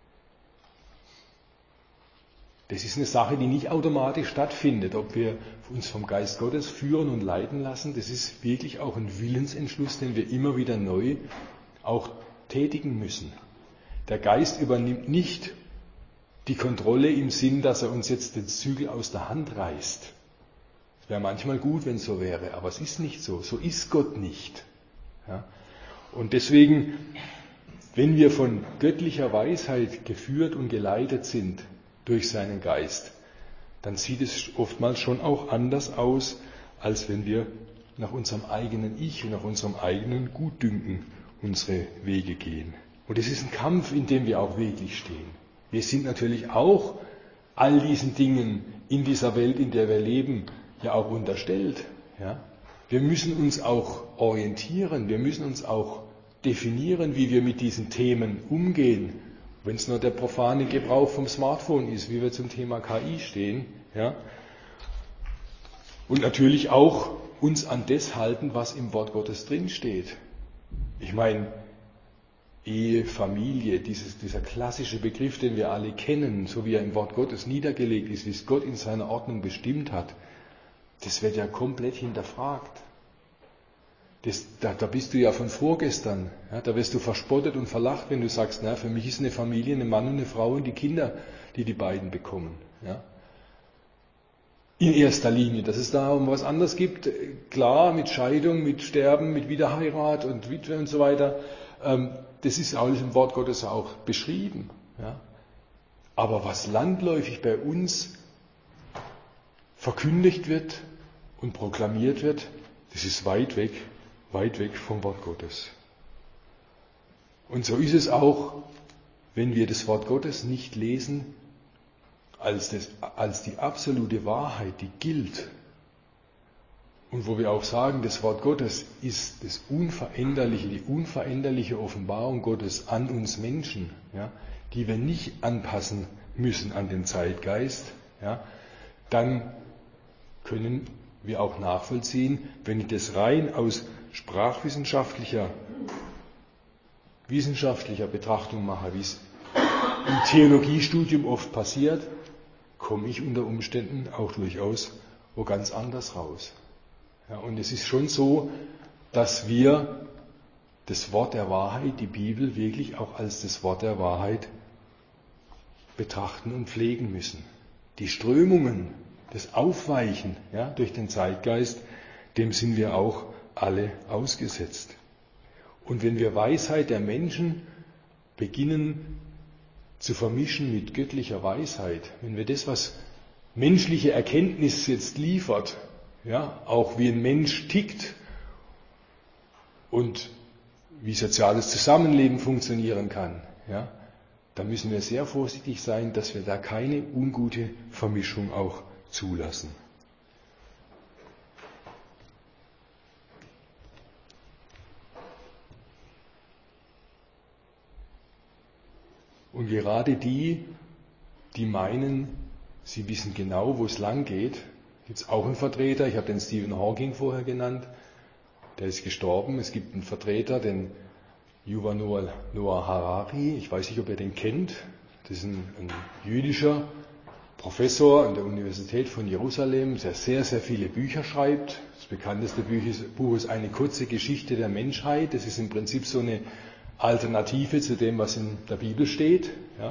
Das ist eine Sache, die nicht automatisch stattfindet, ob wir uns vom Geist Gottes führen und leiten lassen. Das ist wirklich auch ein Willensentschluss, den wir immer wieder neu auch tätigen müssen. Der Geist übernimmt nicht die Kontrolle im Sinn, dass er uns jetzt den Zügel aus der Hand reißt. Es wäre manchmal gut, wenn es so wäre, aber es ist nicht so. So ist Gott nicht. Ja? Und deswegen, wenn wir von göttlicher Weisheit geführt und geleitet sind durch seinen Geist, dann sieht es oftmals schon auch anders aus, als wenn wir nach unserem eigenen Ich und nach unserem eigenen Gutdünken unsere Wege gehen. Und es ist ein Kampf, in dem wir auch wirklich stehen. Wir sind natürlich auch all diesen Dingen in dieser Welt, in der wir leben, ja auch unterstellt. Ja? Wir müssen uns auch orientieren, wir müssen uns auch definieren, wie wir mit diesen Themen umgehen. Wenn es nur der profane Gebrauch vom Smartphone ist, wie wir zum Thema KI stehen. Ja? Und natürlich auch uns an das halten, was im Wort Gottes drinsteht. Ich meine, Ehe, Familie, dieser klassische Begriff, den wir alle kennen, so wie er im Wort Gottes niedergelegt ist, wie es Gott in seiner Ordnung bestimmt hat, das wird ja komplett hinterfragt. Da bist du ja von vorgestern. Ja, da wirst du verspottet und verlacht, wenn du sagst, na, für mich ist eine Familie, ein Mann und eine Frau und die Kinder, die die beiden bekommen. Ja. In erster Linie, dass es da um was anderes gibt, klar, mit Scheidung, mit Sterben, mit Wiederheirat und Witwe und so weiter, das ist alles im Wort Gottes auch beschrieben. Ja. Aber was landläufig bei uns verkündigt wird und proklamiert wird, das ist weit weg vom Wort Gottes. Und so ist es auch, wenn wir das Wort Gottes nicht lesen als die absolute Wahrheit, die gilt. Und wo wir auch sagen, das Wort Gottes ist das Unveränderliche, die unveränderliche Offenbarung Gottes an uns Menschen, ja, die wir nicht anpassen müssen an den Zeitgeist, ja, dann können wir auch nachvollziehen, wenn ich das rein aus sprachwissenschaftlicher Betrachtung mache, wie es im Theologiestudium oft passiert, komme ich unter Umständen auch durchaus wo ganz anders raus. Ja, und es ist schon so, dass wir das Wort der Wahrheit, die Bibel, wirklich auch als das Wort der Wahrheit betrachten und pflegen müssen. Die Strömungen, das Aufweichen durch den Zeitgeist, dem sind wir auch alle ausgesetzt. Und wenn wir Weisheit der Menschen beginnen zu vermischen mit göttlicher Weisheit, wenn wir das, was menschliche Erkenntnis jetzt liefert, auch wie ein Mensch tickt und wie soziales Zusammenleben funktionieren kann, da müssen wir sehr vorsichtig sein, dass wir da keine ungute Vermischung auch zulassen. Und gerade die meinen, sie wissen genau, wo es lang geht, gibt es auch einen Vertreter, ich habe den Stephen Hawking vorher genannt, der ist gestorben. Es gibt einen Vertreter, den Yuval Noah Harari, ich weiß nicht, ob ihr den kennt, das ist ein jüdischer Professor an der Universität von Jerusalem, der sehr, sehr viele Bücher schreibt. Das bekannteste Buch ist Eine kurze Geschichte der Menschheit. Das ist im Prinzip so eine Alternative zu dem, was in der Bibel steht.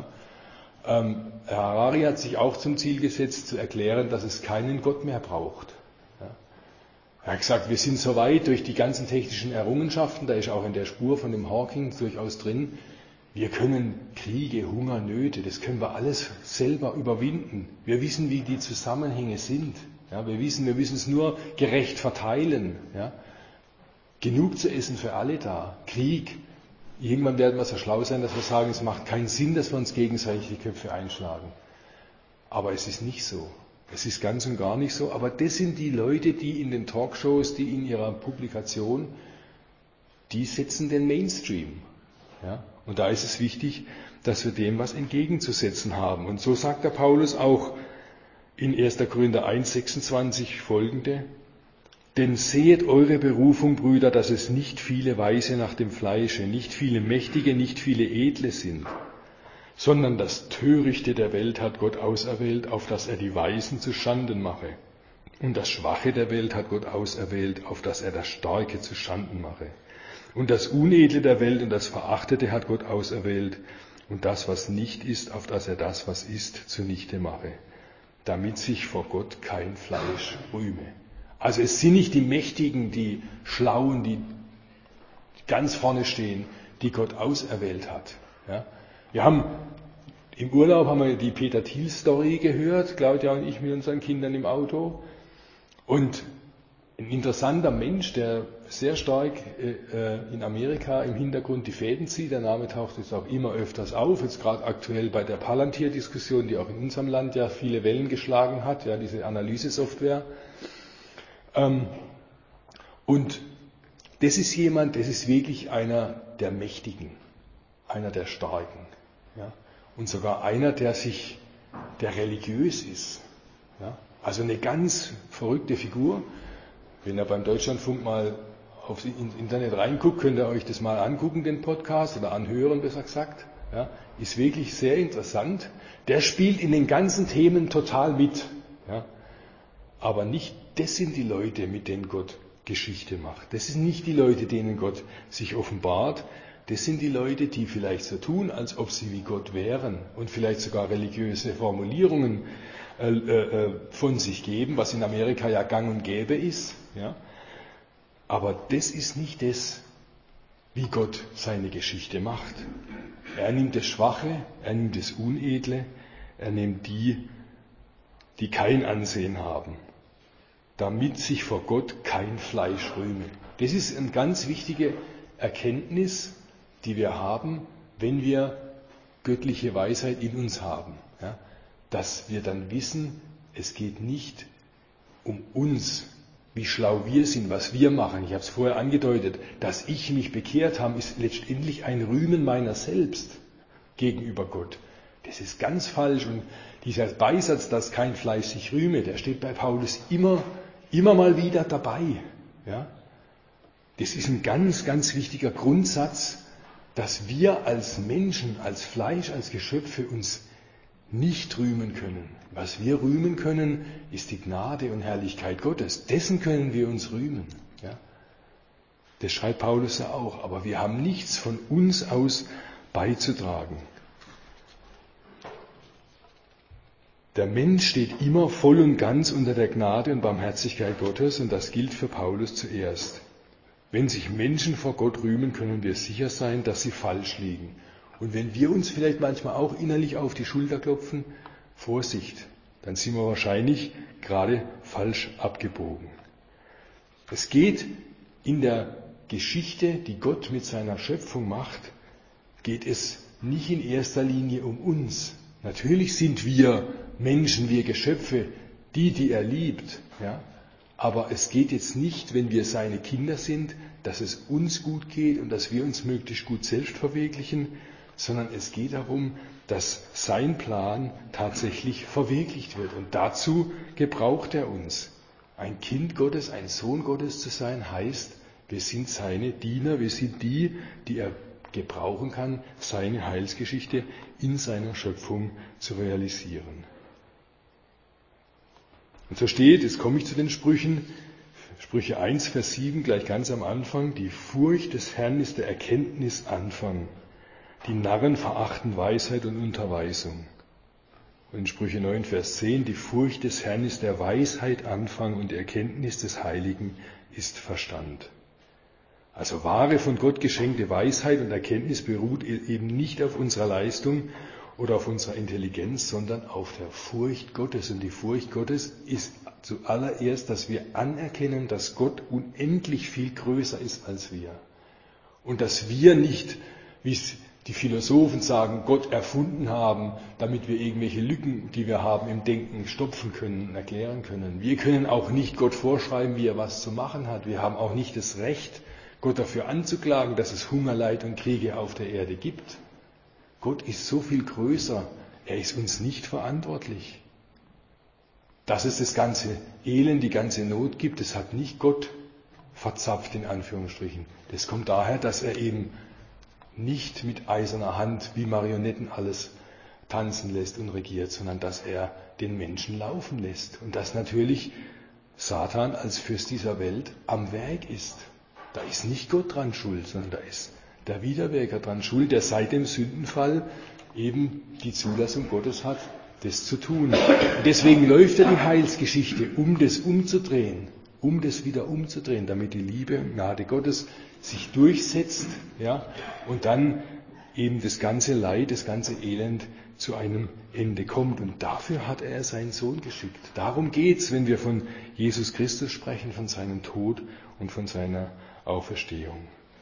Harari hat sich auch zum Ziel gesetzt, zu erklären, dass es keinen Gott mehr braucht. Er hat gesagt, wir sind so weit durch die ganzen technischen Errungenschaften, da ist auch in der Spur von dem Hawking durchaus drin, wir können Kriege, Hunger, Nöte, das können wir alles selber überwinden. Wir wissen, wie die Zusammenhänge sind. Wir müssen es nur gerecht verteilen. Genug zu essen für alle da. Krieg. Irgendwann werden wir so schlau sein, dass wir sagen, es macht keinen Sinn, dass wir uns gegenseitig die Köpfe einschlagen. Aber es ist nicht so. Es ist ganz und gar nicht so. Aber das sind die Leute, die in den Talkshows, die in ihrer Publikation, die setzen den Mainstream. Und da ist es wichtig, dass wir dem was entgegenzusetzen haben. Und so sagt der Paulus auch in 1. Korinther 1,26 folgende: Denn sehet eure Berufung, Brüder, dass es nicht viele Weise nach dem Fleische, nicht viele Mächtige, nicht viele Edle sind, sondern das Törichte der Welt hat Gott auserwählt, auf dass er die Weisen zu Schanden mache. Und das Schwache der Welt hat Gott auserwählt, auf dass er das Starke zu Schanden mache. Und das Unedle der Welt und das Verachtete hat Gott auserwählt, und das, was nicht ist, auf dass er das, was ist, zunichte mache, damit sich vor Gott kein Fleisch rühme. Also es sind nicht die Mächtigen, die Schlauen, die ganz vorne stehen, die Gott auserwählt hat. Wir haben im Urlaub die Peter Thiel-Story gehört, Claudia und ich mit unseren Kindern im Auto. Und ein interessanter Mensch, der sehr stark in Amerika im Hintergrund die Fäden zieht, der Name taucht jetzt auch immer öfters auf, jetzt gerade aktuell bei der Palantir-Diskussion, die auch in unserem Land ja viele Wellen geschlagen hat, diese Analysesoftware. Und das ist jemand, das ist wirklich einer der Mächtigen, einer der Starken. Und sogar einer, der religiös ist. Also eine ganz verrückte Figur. Wenn ihr beim Deutschlandfunk mal aufs Internet reinguckt, könnt ihr euch das mal angucken, den Podcast, oder anhören, besser gesagt. Ist wirklich sehr interessant. Der spielt in den ganzen Themen total mit. Aber nicht, das sind die Leute, mit denen Gott Geschichte macht. Das sind nicht die Leute, denen Gott sich offenbart. Das sind die Leute, die vielleicht so tun, als ob sie wie Gott wären und vielleicht sogar religiöse Formulierungen von sich geben, was in Amerika ja gang und gäbe ist. Aber das ist nicht das, wie Gott seine Geschichte macht. Er nimmt das Schwache, er nimmt das Unedle, er nimmt die kein Ansehen haben, damit sich vor Gott kein Fleisch rühme. Das ist eine ganz wichtige Erkenntnis, die wir haben, wenn wir göttliche Weisheit in uns haben. Dass wir dann wissen, es geht nicht um uns, wie schlau wir sind, was wir machen. Ich habe es vorher angedeutet, dass ich mich bekehrt habe, ist letztendlich ein Rühmen meiner selbst gegenüber Gott. Das ist ganz falsch. Und dieser Beisatz, dass kein Fleisch sich rühme, der steht bei Paulus immer mal wieder dabei. Das ist ein ganz, ganz wichtiger Grundsatz, dass wir als Menschen, als Fleisch, als Geschöpfe uns nicht rühmen können. Was wir rühmen können, ist die Gnade und Herrlichkeit Gottes. Dessen können wir uns rühmen. Ja? Das schreibt Paulus ja auch. Aber wir haben nichts von uns aus beizutragen. Der Mensch steht immer voll und ganz unter der Gnade und Barmherzigkeit Gottes und das gilt für Paulus zuerst. Wenn sich Menschen vor Gott rühmen, können wir sicher sein, dass sie falsch liegen. Und wenn wir uns vielleicht manchmal auch innerlich auf die Schulter klopfen, Vorsicht, dann sind wir wahrscheinlich gerade falsch abgebogen. Es geht in der Geschichte, die Gott mit seiner Schöpfung macht, geht es nicht in erster Linie um uns. Natürlich sind wir Menschen, wir Geschöpfe, die er liebt. Ja? Aber es geht jetzt nicht, wenn wir seine Kinder sind, dass es uns gut geht und dass wir uns möglichst gut selbst verwirklichen, sondern es geht darum, dass sein Plan tatsächlich verwirklicht wird. Und dazu gebraucht er uns. Ein Kind Gottes, ein Sohn Gottes zu sein, heißt, wir sind seine Diener, wir sind die, die er gebrauchen kann, seine Heilsgeschichte in seiner Schöpfung zu realisieren. Und so steht, jetzt komme ich zu den Sprüchen, Sprüche 1, Vers 7, gleich ganz am Anfang, die Furcht des Herrn ist der Erkenntnis Anfang. Die Narren verachten Weisheit und Unterweisung. Und in Sprüche 9, Vers 10, die Furcht des Herrn ist der Weisheit Anfang und die Erkenntnis des Heiligen ist Verstand. Also wahre von Gott geschenkte Weisheit und Erkenntnis beruht eben nicht auf unserer Leistung oder auf unserer Intelligenz, sondern auf der Furcht Gottes. Und die Furcht Gottes ist zuallererst, dass wir anerkennen, dass Gott unendlich viel größer ist als wir. Und dass wir nicht, wie es die Philosophen sagen, Gott erfunden haben, damit wir irgendwelche Lücken, die wir haben im Denken, stopfen können und erklären können. Wir können auch nicht Gott vorschreiben, wie er was zu machen hat. Wir haben auch nicht das Recht, Gott dafür anzuklagen, dass es Hunger, Leid und Kriege auf der Erde gibt. Gott ist so viel größer, er ist uns nicht verantwortlich. Dass es das ganze Elend, die ganze Not gibt, das hat nicht Gott verzapft, in Anführungsstrichen. Das kommt daher, dass er eben nicht mit eiserner Hand wie Marionetten alles tanzen lässt und regiert, sondern dass er den Menschen laufen lässt. Und dass natürlich Satan als Fürst dieser Welt am Werk ist. Da ist nicht Gott dran schuld, sondern da ist der Widerwirker dran schuld, der seit dem Sündenfall eben die Zulassung Gottes hat, das zu tun. Und deswegen läuft ja die Heilsgeschichte, um das umzudrehen, um das wieder umzudrehen, damit die Liebe und Gnade Gottes sich durchsetzt, ja, und dann eben das ganze Leid, das ganze Elend zu einem Ende kommt. Und dafür hat er seinen Sohn geschickt. Darum geht's, wenn wir von Jesus Christus sprechen, von seinem Tod und von seiner Auferstehung.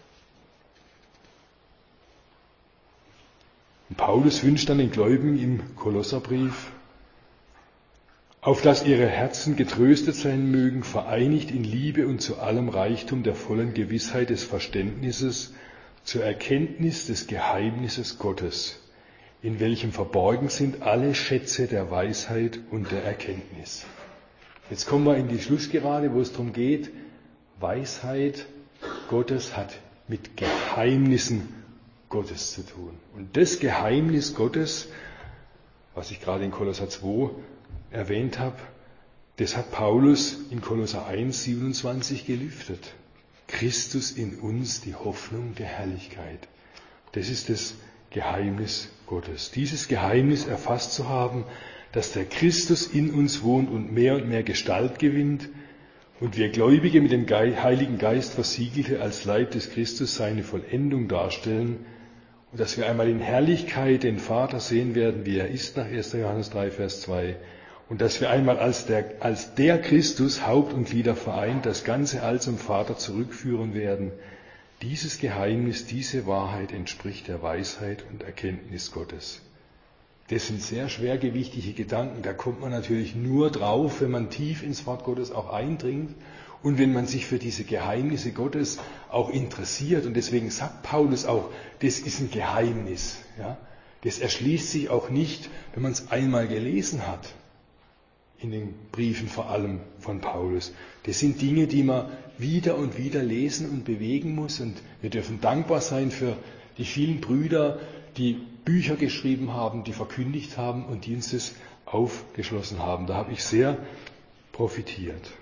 Und Paulus wünscht dann den Gläubigen im Kolosserbrief, auf dass ihre Herzen getröstet sein mögen, vereinigt in Liebe und zu allem Reichtum der vollen Gewissheit des Verständnisses, zur Erkenntnis des Geheimnisses Gottes, in welchem verborgen sind alle Schätze der Weisheit und der Erkenntnis. Jetzt kommen wir in die Schlussgerade, wo es darum geht, Weisheit Gottes hat mit Geheimnissen Gottes zu tun. Und das Geheimnis Gottes, was ich gerade in Kolosser 2 erwähnt habe, das hat Paulus in Kolosser 1, 27 gelüftet. Christus in uns, die Hoffnung der Herrlichkeit. Das ist das Geheimnis Gottes. Dieses Geheimnis erfasst zu haben, dass der Christus in uns wohnt und mehr Gestalt gewinnt und wir Gläubige mit dem Heiligen Geist versiegelte als Leib des Christus seine Vollendung darstellen und dass wir einmal in Herrlichkeit den Vater sehen werden, wie er ist, nach 1. Johannes 3, Vers 2. Und dass wir einmal als der Christus Haupt und Glieder vereint, das Ganze all zum Vater zurückführen werden. Dieses Geheimnis, diese Wahrheit entspricht der Weisheit und Erkenntnis Gottes. Das sind sehr schwergewichtige Gedanken, da kommt man natürlich nur drauf, wenn man tief ins Wort Gottes auch eindringt und wenn man sich für diese Geheimnisse Gottes auch interessiert. Und deswegen sagt Paulus auch, das ist ein Geheimnis. Ja? Das erschließt sich auch nicht, wenn man es einmal gelesen hat. In den Briefen vor allem von Paulus. Das sind Dinge, die man wieder und wieder lesen und bewegen muss. Und wir dürfen dankbar sein für die vielen Brüder, die Bücher geschrieben haben, die verkündigt haben und die uns das aufgeschlossen haben. Da habe ich sehr profitiert.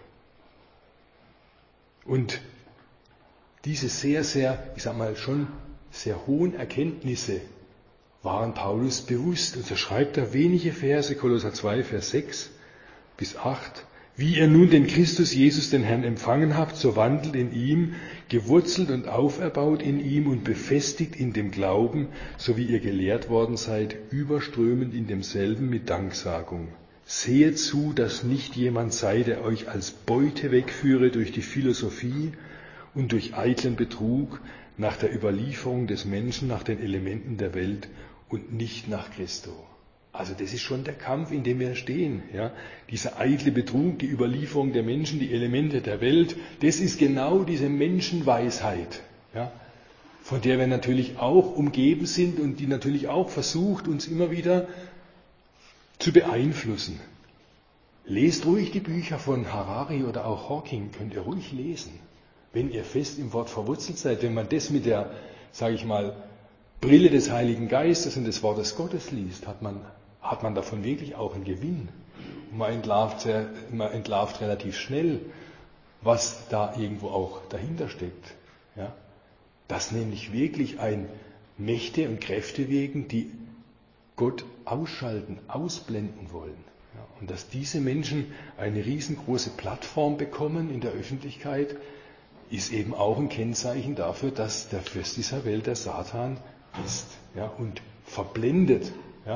Und diese schon sehr hohen Erkenntnisse waren Paulus bewusst. Und so schreibt er wenige Verse, Kolosser 2, Vers 6 bis 8. Wie ihr nun den Christus Jesus, den Herrn, empfangen habt, so wandelt in ihm, gewurzelt und auferbaut in ihm und befestigt in dem Glauben, so wie ihr gelehrt worden seid, überströmend in demselben mit Danksagung. Sehet zu, dass nicht jemand sei, der euch als Beute wegführe durch die Philosophie und durch eitlen Betrug, nach der Überlieferung des Menschen, nach den Elementen der Welt und nicht nach Christo. Also das ist schon der Kampf, in dem wir stehen. Ja? Dieser eitle Betrug, die Überlieferung der Menschen, die Elemente der Welt, das ist genau diese Menschenweisheit, ja? Von der wir natürlich auch umgeben sind und die natürlich auch versucht, uns immer wieder zu beeinflussen. Lest ruhig die Bücher von Harari oder auch Hawking, könnt ihr ruhig lesen. Wenn ihr fest im Wort verwurzelt seid, wenn man das mit der, Brille des Heiligen Geistes und des Wortes Gottes liest, hat man davon wirklich auch einen Gewinn. Und man entlarvt relativ schnell, was da irgendwo auch dahinter steckt. Ja? Dass nämlich wirklich Mächte und Kräfte wirken, die Gott ausschalten, ausblenden wollen. Ja? Und dass diese Menschen eine riesengroße Plattform bekommen in der Öffentlichkeit, ist eben auch ein Kennzeichen dafür, dass der Fürst dieser Welt, der Satan, ist, ja, und verblendet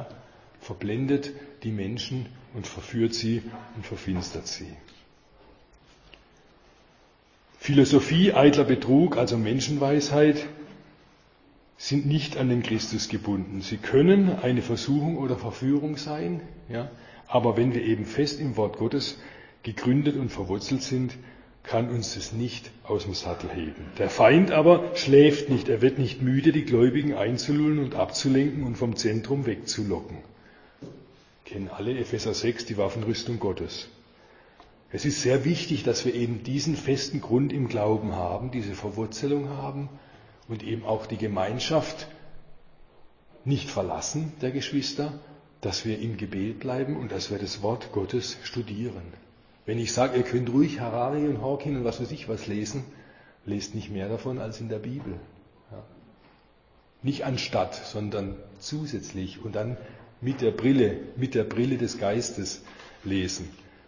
die Menschen und verführt sie und verfinstert sie. Philosophie, eitler Betrug, also Menschenweisheit, sind nicht an den Christus gebunden. Sie können eine Versuchung oder Verführung sein, ja, aber wenn wir eben fest im Wort Gottes gegründet und verwurzelt sind, kann uns das nicht aus dem Sattel heben. Der Feind aber schläft nicht, er wird nicht müde, die Gläubigen einzulullen und abzulenken und vom Zentrum wegzulocken. Kennen alle Epheser 6, die Waffenrüstung Gottes. Es ist sehr wichtig, dass wir eben diesen festen Grund im Glauben haben, diese Verwurzelung haben und eben auch die Gemeinschaft nicht verlassen, der Geschwister, dass wir im Gebet bleiben und dass wir das Wort Gottes studieren. Wenn ich sage, ihr könnt ruhig Harari und Hawking und was lesen, lest nicht mehr davon als in der Bibel. Ja. Nicht anstatt, sondern zusätzlich und dann mit der Brille des Geistes lesen.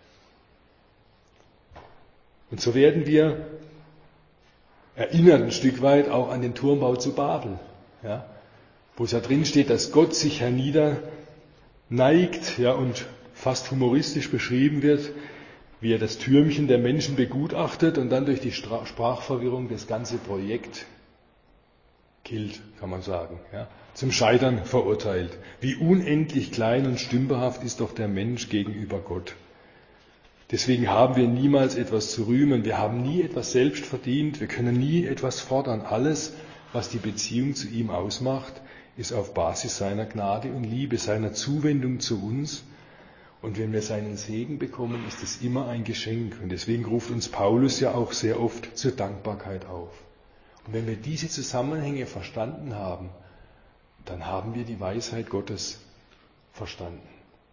Und so werden wir erinnert ein Stück weit auch an den Turmbau zu Babel, ja, wo es ja drin steht, dass Gott sich hernieder neigt, ja, und fast humoristisch beschrieben wird, wie er das Türmchen der Menschen begutachtet und dann durch die Sprachverwirrung das ganze Projekt killt, kann man sagen, ja, zum Scheitern verurteilt. Wie unendlich klein und stümperhaft ist doch der Mensch gegenüber Gott. Deswegen haben wir niemals etwas zu rühmen, wir haben nie etwas selbst verdient, wir können nie etwas fordern. Alles, was die Beziehung zu ihm ausmacht, ist auf Basis seiner Gnade und Liebe, seiner Zuwendung zu uns. Und wenn wir seinen Segen bekommen, ist es immer ein Geschenk. Und deswegen ruft uns Paulus ja auch sehr oft zur Dankbarkeit auf. Und wenn wir diese Zusammenhänge verstanden haben, dann haben wir die Weisheit Gottes verstanden.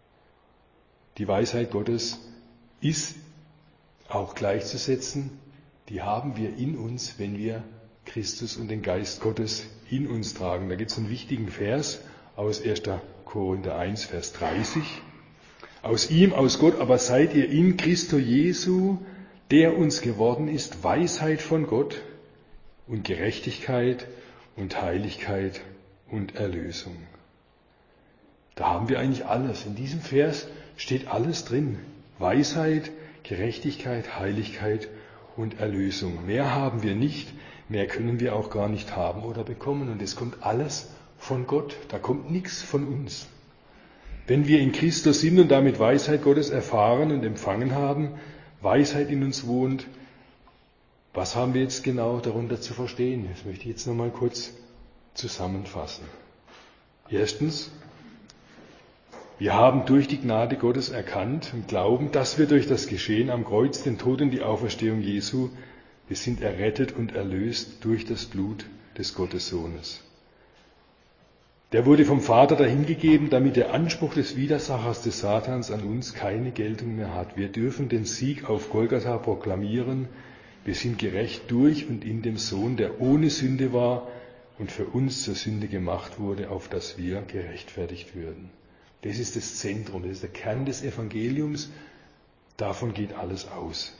Die Weisheit Gottes ist auch gleichzusetzen, die haben wir in uns, wenn wir Christus und den Geist Gottes in uns tragen. Da gibt es einen wichtigen Vers aus 1. Korinther 1, Vers 30. Aus ihm, aus Gott, aber seid ihr in Christo Jesu, der uns geworden ist, Weisheit von Gott und Gerechtigkeit und Heiligkeit und Erlösung. Da haben wir eigentlich alles. In diesem Vers steht alles drin. Weisheit, Gerechtigkeit, Heiligkeit und Erlösung. Mehr haben wir nicht, mehr können wir auch gar nicht haben oder bekommen. Und es kommt alles von Gott. Da kommt nichts von uns. Wenn wir in Christus sind und damit Weisheit Gottes erfahren und empfangen haben, Weisheit in uns wohnt, was haben wir jetzt genau darunter zu verstehen? Das möchte ich jetzt nochmal kurz zusammenfassen. Erstens, wir haben durch die Gnade Gottes erkannt und glauben, dass wir durch das Geschehen am Kreuz, den Tod und die Auferstehung Jesu, wir sind errettet und erlöst durch das Blut des Gottessohnes. Der wurde vom Vater dahingegeben, damit der Anspruch des Widersachers des Satans an uns keine Geltung mehr hat. Wir dürfen den Sieg auf Golgatha proklamieren. Wir sind gerecht durch und in dem Sohn, der ohne Sünde war und für uns zur Sünde gemacht wurde, auf dass wir gerechtfertigt würden. Das ist das Zentrum, das ist der Kern des Evangeliums. Davon geht alles aus.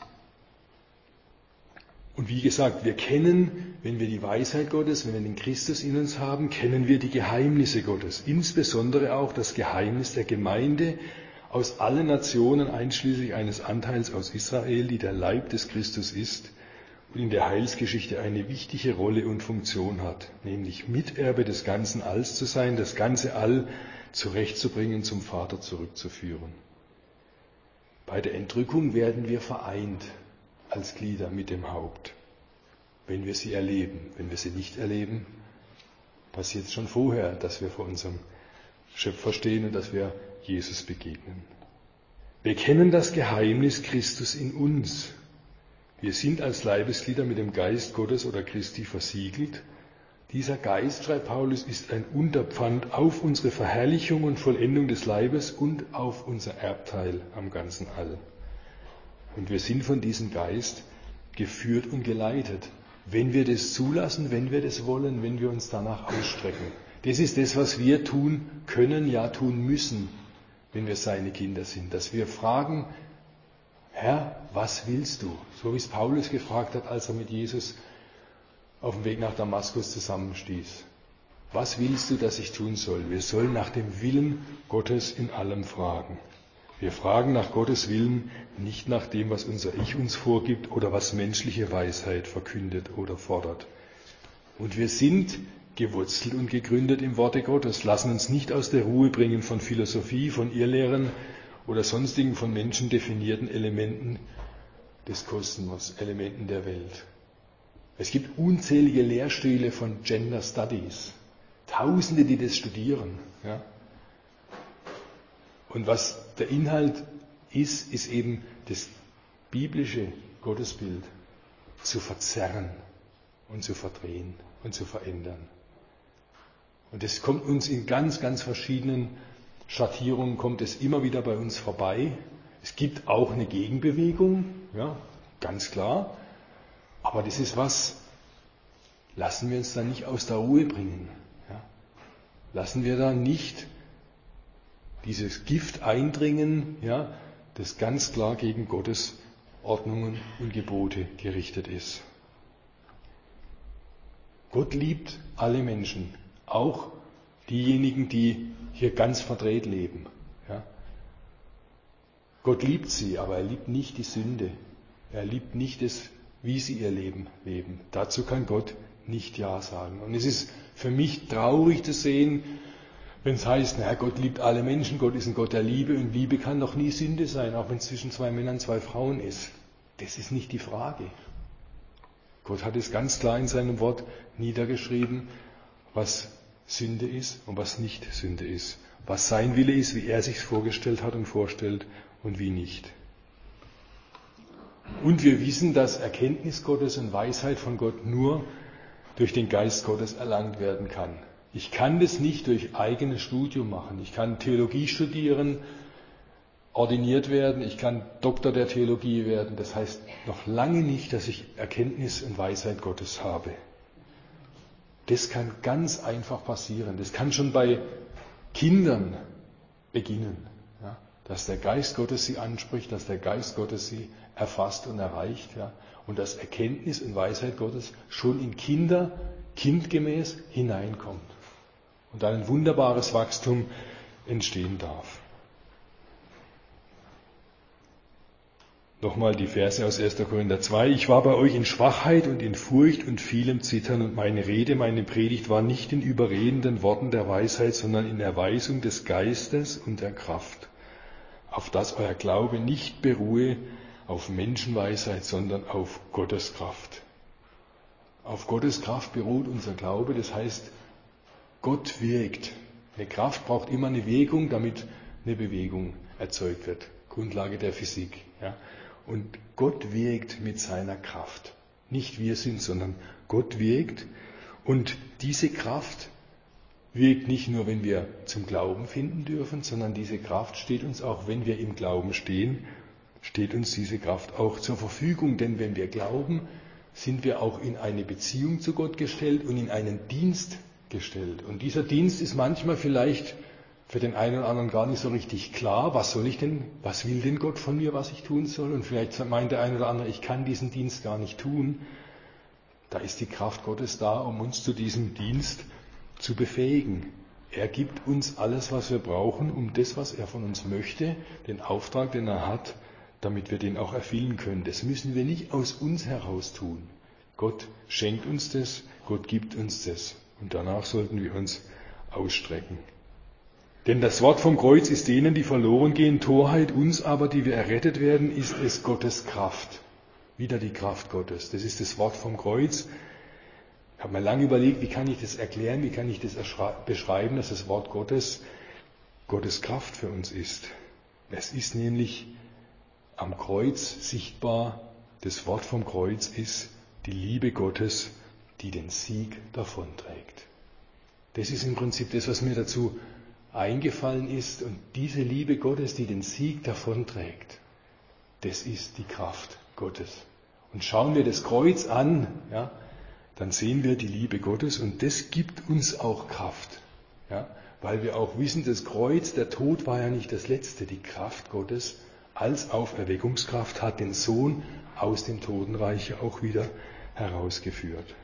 Und wie gesagt, wir kennen, wenn wir die Weisheit Gottes, wenn wir den Christus in uns haben, kennen wir die Geheimnisse Gottes. Insbesondere auch das Geheimnis der Gemeinde aus allen Nationen, einschließlich eines Anteils aus Israel, die der Leib des Christus ist und in der Heilsgeschichte eine wichtige Rolle und Funktion hat, nämlich Miterbe des ganzen Alls zu sein, das ganze All zurechtzubringen, zum Vater zurückzuführen. Bei der Entrückung werden wir vereint als Glieder mit dem Haupt, wenn wir sie erleben. Wenn wir sie nicht erleben, passiert es schon vorher, dass wir vor unserem Schöpfer stehen und dass wir Jesus begegnen. Wir kennen das Geheimnis Christus in uns. Wir sind als Leibesglieder mit dem Geist Gottes oder Christi versiegelt. Dieser Geist, schreibt Paulus, ist ein Unterpfand auf unsere Verherrlichung und Vollendung des Leibes und auf unser Erbteil am ganzen All. Und wir sind von diesem Geist geführt und geleitet, wenn wir das zulassen, wenn wir das wollen, wenn wir uns danach ausstrecken. Das ist das, was wir tun können, ja tun müssen, wenn wir seine Kinder sind. Dass wir fragen, Herr, was willst du? So wie es Paulus gefragt hat, als er mit Jesus auf dem Weg nach Damaskus zusammenstieß. Was willst du, dass ich tun soll? Wir sollen nach dem Willen Gottes in allem fragen. Wir fragen nach Gottes Willen, nicht nach dem, was unser Ich uns vorgibt oder was menschliche Weisheit verkündet oder fordert. Und wir sind gewurzelt und gegründet im Worte Gottes, lassen uns nicht aus der Ruhe bringen von Philosophie, von Irrlehren oder sonstigen von Menschen definierten Elementen des Kosmos, Elementen der Welt. Es gibt unzählige Lehrstühle von Gender Studies, Tausende, die das studieren. Ja. Und was der Inhalt ist eben das biblische Gottesbild zu verzerren und zu verdrehen und zu verändern. Und das kommt uns in ganz, ganz verschiedenen Schattierungen, kommt es immer wieder bei uns vorbei. Es gibt auch eine Gegenbewegung, ja, ganz klar. Aber das ist was, lassen wir uns da nicht aus der Ruhe bringen. Ja. Lassen wir da nicht dieses Gift eindringen, ja, das ganz klar gegen Gottes Ordnungen und Gebote gerichtet ist. Gott liebt alle Menschen, auch diejenigen, die hier ganz verdreht leben. Ja. Gott liebt sie, aber er liebt nicht die Sünde. Er liebt nicht es, wie sie ihr Leben leben. Dazu kann Gott nicht Ja sagen. Und es ist für mich traurig zu sehen, wenn es heißt, naja, Gott liebt alle Menschen, Gott ist ein Gott der Liebe und Liebe kann doch nie Sünde sein, auch wenn es zwischen zwei Männern, zwei Frauen ist. Das ist nicht die Frage. Gott hat es ganz klar in seinem Wort niedergeschrieben, was Sünde ist und was nicht Sünde ist. Was sein Wille ist, wie er sich vorgestellt hat und vorstellt und wie nicht. Und wir wissen, dass Erkenntnis Gottes und Weisheit von Gott nur durch den Geist Gottes erlangt werden kann. Ich kann das nicht durch eigenes Studium machen. Ich kann Theologie studieren, ordiniert werden, ich kann Doktor der Theologie werden. Das heißt noch lange nicht, dass ich Erkenntnis und Weisheit Gottes habe. Das kann ganz einfach passieren. Das kann schon bei Kindern beginnen, ja, dass der Geist Gottes sie anspricht, dass der Geist Gottes sie erfasst und erreicht, ja, und dass Erkenntnis und Weisheit Gottes schon in Kinder kindgemäß hineinkommt und dann ein wunderbares Wachstum entstehen darf. Nochmal die Verse aus 1. Korinther 2. Ich war bei euch in Schwachheit und in Furcht und vielem Zittern und meine Rede, meine Predigt war nicht in überredenden Worten der Weisheit, sondern in Erweisung des Geistes und der Kraft, auf dass euer Glaube nicht beruhe auf Menschenweisheit, sondern auf Gottes Kraft. Auf Gottes Kraft beruht unser Glaube, das heißt, Gott wirkt. Eine Kraft braucht immer eine Wirkung, damit eine Bewegung erzeugt wird. Grundlage der Physik. Ja. Und Gott wirkt mit seiner Kraft. Nicht wir sind, sondern Gott wirkt. Und diese Kraft wirkt nicht nur, wenn wir zum Glauben finden dürfen, sondern diese Kraft steht uns auch, wenn wir im Glauben stehen, steht uns diese Kraft auch zur Verfügung. Denn wenn wir glauben, sind wir auch in eine Beziehung zu Gott gestellt und in einen Dienst gestellt. Und dieser Dienst ist manchmal vielleicht für den einen oder anderen gar nicht so richtig klar. Was will denn Gott von mir, was ich tun soll? Und vielleicht meint der eine oder andere, ich kann diesen Dienst gar nicht tun. Da ist die Kraft Gottes da, um uns zu diesem Dienst zu befähigen. Er gibt uns alles, was wir brauchen, um das, was er von uns möchte, den Auftrag, den er hat, damit wir den auch erfüllen können. Das müssen wir nicht aus uns heraus tun. Gott schenkt uns das, Gott gibt uns das. Und danach sollten wir uns ausstrecken. Denn das Wort vom Kreuz ist denen, die verloren gehen, Torheit, uns aber, die wir errettet werden, ist es Gottes Kraft. Wieder die Kraft Gottes. Das ist das Wort vom Kreuz. Ich habe mir lange überlegt, wie kann ich das erklären, wie kann ich das beschreiben, dass das Wort Gottes Kraft für uns ist. Es ist nämlich am Kreuz sichtbar, das Wort vom Kreuz ist die Liebe Gottes, die den Sieg davonträgt. Das ist im Prinzip das, was mir dazu eingefallen ist. Und diese Liebe Gottes, die den Sieg davonträgt, das ist die Kraft Gottes. Und schauen wir das Kreuz an, ja, dann sehen wir die Liebe Gottes und das gibt uns auch Kraft. Ja, weil wir auch wissen, das Kreuz, der Tod war ja nicht das Letzte. Die Kraft Gottes als Auferweckungskraft hat den Sohn aus dem Totenreich auch wieder herausgeführt.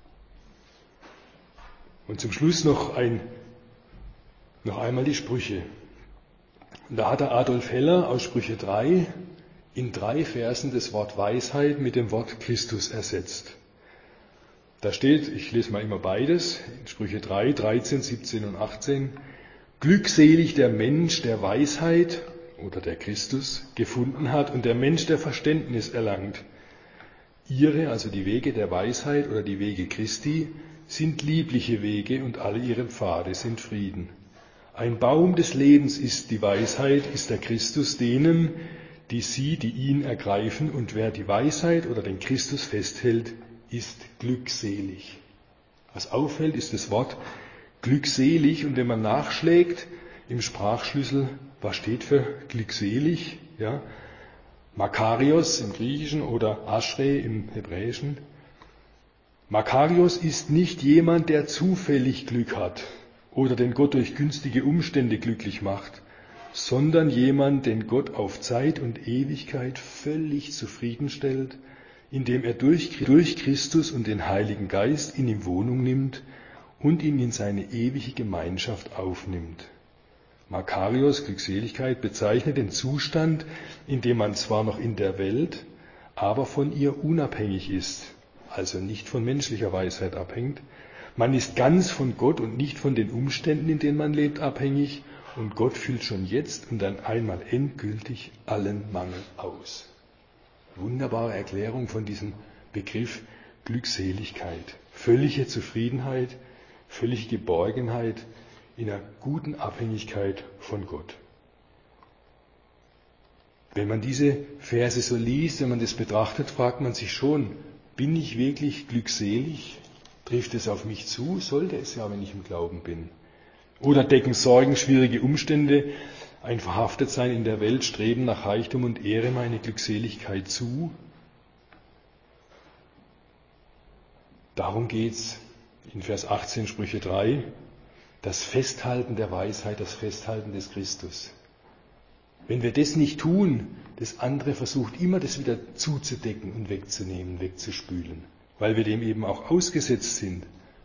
Und zum Schluss noch einmal die Sprüche. Und da hat der Adolf Heller aus Sprüche 3 in 3 Versen das Wort Weisheit mit dem Wort Christus ersetzt. Da steht, ich lese mal immer beides, in Sprüche 3, 13, 17 und 18, glückselig der Mensch, der Weisheit oder der Christus gefunden hat und der Mensch, der Verständnis erlangt. Ihre, also die Wege der Weisheit oder die Wege Christi, sind liebliche Wege und alle ihre Pfade sind Frieden. Ein Baum des Lebens ist die Weisheit, ist der Christus denen, die ihn ergreifen, und wer die Weisheit oder den Christus festhält, ist glückselig. Was auffällt, ist das Wort glückselig, und wenn man nachschlägt im Sprachschlüssel, was steht für glückselig? Ja, Makarios im Griechischen oder Aschre im Hebräischen. Makarios ist nicht jemand, der zufällig Glück hat oder den Gott durch günstige Umstände glücklich macht, sondern jemand, den Gott auf Zeit und Ewigkeit völlig zufriedenstellt, indem er durch Christus und den Heiligen Geist in ihm Wohnung nimmt und ihn in seine ewige Gemeinschaft aufnimmt. Makarios, Glückseligkeit, bezeichnet den Zustand, in dem man zwar noch in der Welt, aber von ihr unabhängig ist, also nicht von menschlicher Weisheit abhängt. Man ist ganz von Gott und nicht von den Umständen, in denen man lebt, abhängig, und Gott füllt schon jetzt und dann einmal endgültig allen Mangel aus. Wunderbare Erklärung von diesem Begriff Glückseligkeit. Völlige Zufriedenheit, völlige Geborgenheit in einer guten Abhängigkeit von Gott. Wenn man diese Verse so liest, wenn man das betrachtet, fragt man sich schon, bin ich wirklich glückselig? Trifft es auf mich zu? Sollte es ja, wenn ich im Glauben bin. Oder decken Sorgen, schwierige Umstände, ein Verhaftetsein in der Welt, Streben nach Reichtum und Ehre meine Glückseligkeit zu? Darum geht's in Vers 18 Sprüche 3, das Festhalten der Weisheit, das Festhalten des Christus. Wenn wir das nicht tun, das andere versucht immer, das wieder zuzudecken und wegzunehmen, wegzuspülen, weil wir dem eben auch ausgesetzt sind.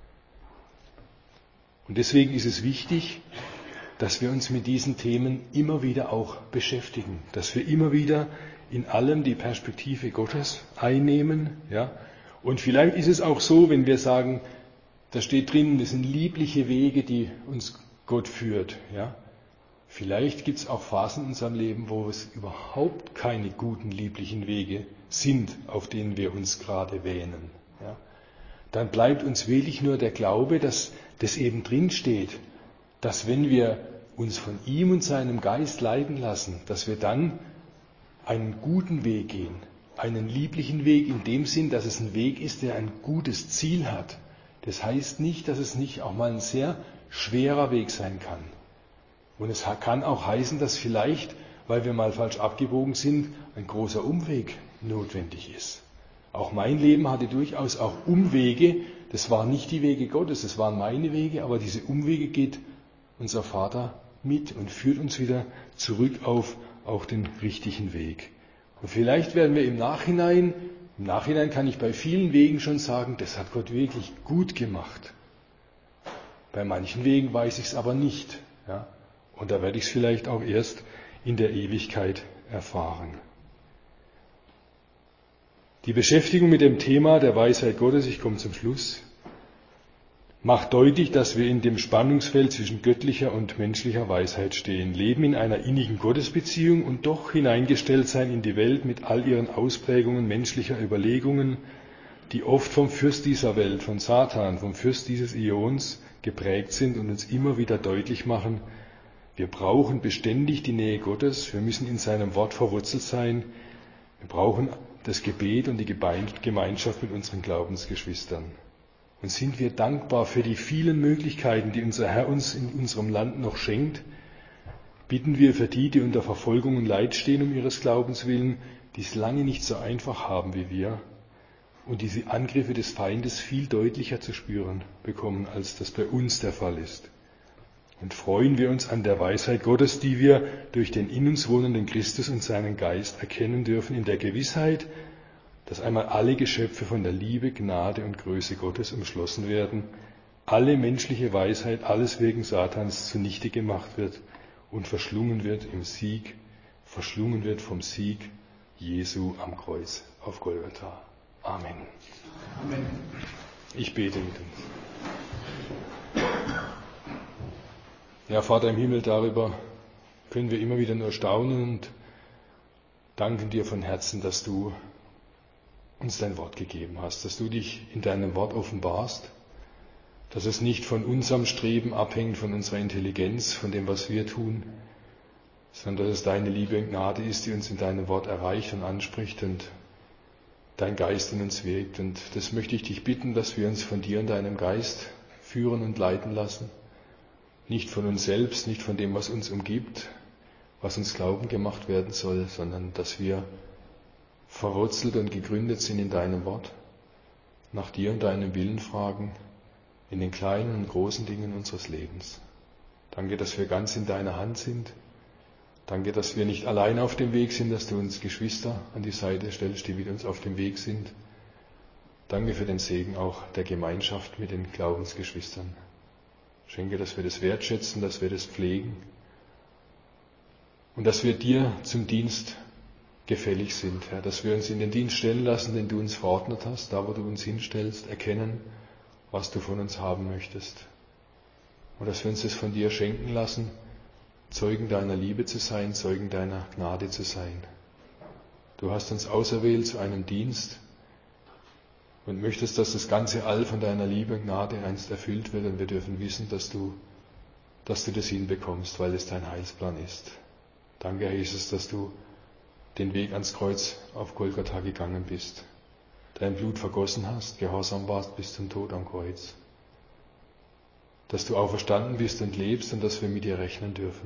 Und deswegen ist es wichtig, dass wir uns mit diesen Themen immer wieder auch beschäftigen, dass wir immer wieder in allem die Perspektive Gottes einnehmen. Ja? Und vielleicht ist es auch so, wenn wir sagen, da steht drin, das sind liebliche Wege, die uns Gott führt. Ja? Vielleicht gibt es auch Phasen in unserem Leben, wo es überhaupt keine guten, lieblichen Wege sind, auf denen wir uns gerade wähnen. Ja? Dann bleibt uns wirklich nur der Glaube, dass das eben drin steht, dass wenn wir uns von ihm und seinem Geist leiten lassen, dass wir dann einen guten Weg gehen, einen lieblichen Weg in dem Sinn, dass es ein Weg ist, der ein gutes Ziel hat. Das heißt nicht, dass es nicht auch mal ein sehr schwerer Weg sein kann. Und es kann auch heißen, dass vielleicht, weil wir mal falsch abgebogen sind, ein großer Umweg notwendig ist. Auch mein Leben hatte durchaus auch Umwege. Das waren nicht die Wege Gottes, das waren meine Wege, aber diese Umwege geht unser Vater mit und führt uns wieder zurück auf auch den richtigen Weg. Und vielleicht werden wir im Nachhinein kann ich bei vielen Wegen schon sagen, das hat Gott wirklich gut gemacht. Bei manchen Wegen weiß ich es aber nicht. Ja? Und da werde ich es vielleicht auch erst in der Ewigkeit erfahren. Die Beschäftigung mit dem Thema der Weisheit Gottes, ich komme zum Schluss, macht deutlich, dass wir in dem Spannungsfeld zwischen göttlicher und menschlicher Weisheit stehen, leben in einer innigen Gottesbeziehung und doch hineingestellt sein in die Welt mit all ihren Ausprägungen menschlicher Überlegungen, die oft vom Fürst dieser Welt, von Satan, vom Fürst dieses Ions geprägt sind und uns immer wieder deutlich machen, wir brauchen beständig die Nähe Gottes, wir müssen in seinem Wort verwurzelt sein, wir brauchen das Gebet und die Gemeinschaft mit unseren Glaubensgeschwistern. Und sind wir dankbar für die vielen Möglichkeiten, die unser Herr uns in unserem Land noch schenkt, bitten wir für die, die unter Verfolgung und Leid stehen um ihres Glaubens willen, die es lange nicht so einfach haben wie wir und diese Angriffe des Feindes viel deutlicher zu spüren bekommen, als das bei uns der Fall ist. Und freuen wir uns an der Weisheit Gottes, die wir durch den in uns wohnenden Christus und seinen Geist erkennen dürfen, in der Gewissheit, dass einmal alle Geschöpfe von der Liebe, Gnade und Größe Gottes umschlossen werden, alle menschliche Weisheit, alles Wirken Satans zunichte gemacht wird und verschlungen wird vom Sieg Jesu am Kreuz auf Golgatha. Amen. Amen. Ich bete mit uns. Ja, Vater im Himmel, darüber können wir immer wieder nur staunen und danken dir von Herzen, dass du uns dein Wort gegeben hast, dass du dich in deinem Wort offenbarst, dass es nicht von unserem Streben abhängt, von unserer Intelligenz, von dem, was wir tun, sondern dass es deine Liebe und Gnade ist, die uns in deinem Wort erreicht und anspricht und dein Geist in uns wirkt. Und das möchte ich dich bitten, dass wir uns von dir und deinem Geist führen und leiten lassen. Nicht von uns selbst, nicht von dem, was uns umgibt, was uns glauben gemacht werden soll, sondern dass wir verwurzelt und gegründet sind in deinem Wort, nach dir und deinem Willen fragen, in den kleinen und großen Dingen unseres Lebens. Danke, dass wir ganz in deiner Hand sind. Danke, dass wir nicht allein auf dem Weg sind, dass du uns Geschwister an die Seite stellst, die mit uns auf dem Weg sind. Danke für den Segen auch der Gemeinschaft mit den Glaubensgeschwistern. Schenke, dass wir das wertschätzen, dass wir das pflegen und dass wir dir zum Dienst gefällig sind, Herr, dass wir uns in den Dienst stellen lassen, den du uns verordnet hast, da wo du uns hinstellst, erkennen, was du von uns haben möchtest. Und dass wir uns das von dir schenken lassen, Zeugen deiner Liebe zu sein, Zeugen deiner Gnade zu sein. Du hast uns auserwählt zu einem Dienst und möchtest, dass das ganze All von deiner Liebe und Gnade einst erfüllt wird und wir dürfen wissen, dass du das hinbekommst, weil es dein Heilsplan ist. Danke, Herr Jesus, dass du den Weg ans Kreuz auf Golgatha gegangen bist, dein Blut vergossen hast, gehorsam warst bis zum Tod am Kreuz, dass du auferstanden bist und lebst und dass wir mit dir rechnen dürfen.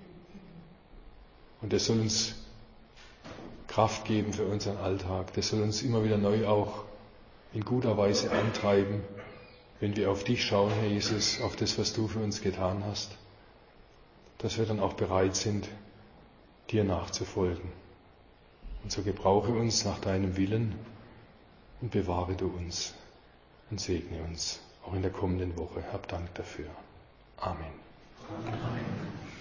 Und das soll uns Kraft geben für unseren Alltag, das soll uns immer wieder neu auch in guter Weise antreiben, wenn wir auf dich schauen, Herr Jesus, auf das, was du für uns getan hast, dass wir dann auch bereit sind, dir nachzufolgen. Und so gebrauche uns nach deinem Willen und bewahre du uns und segne uns, auch in der kommenden Woche. Hab Dank dafür. Amen. Amen.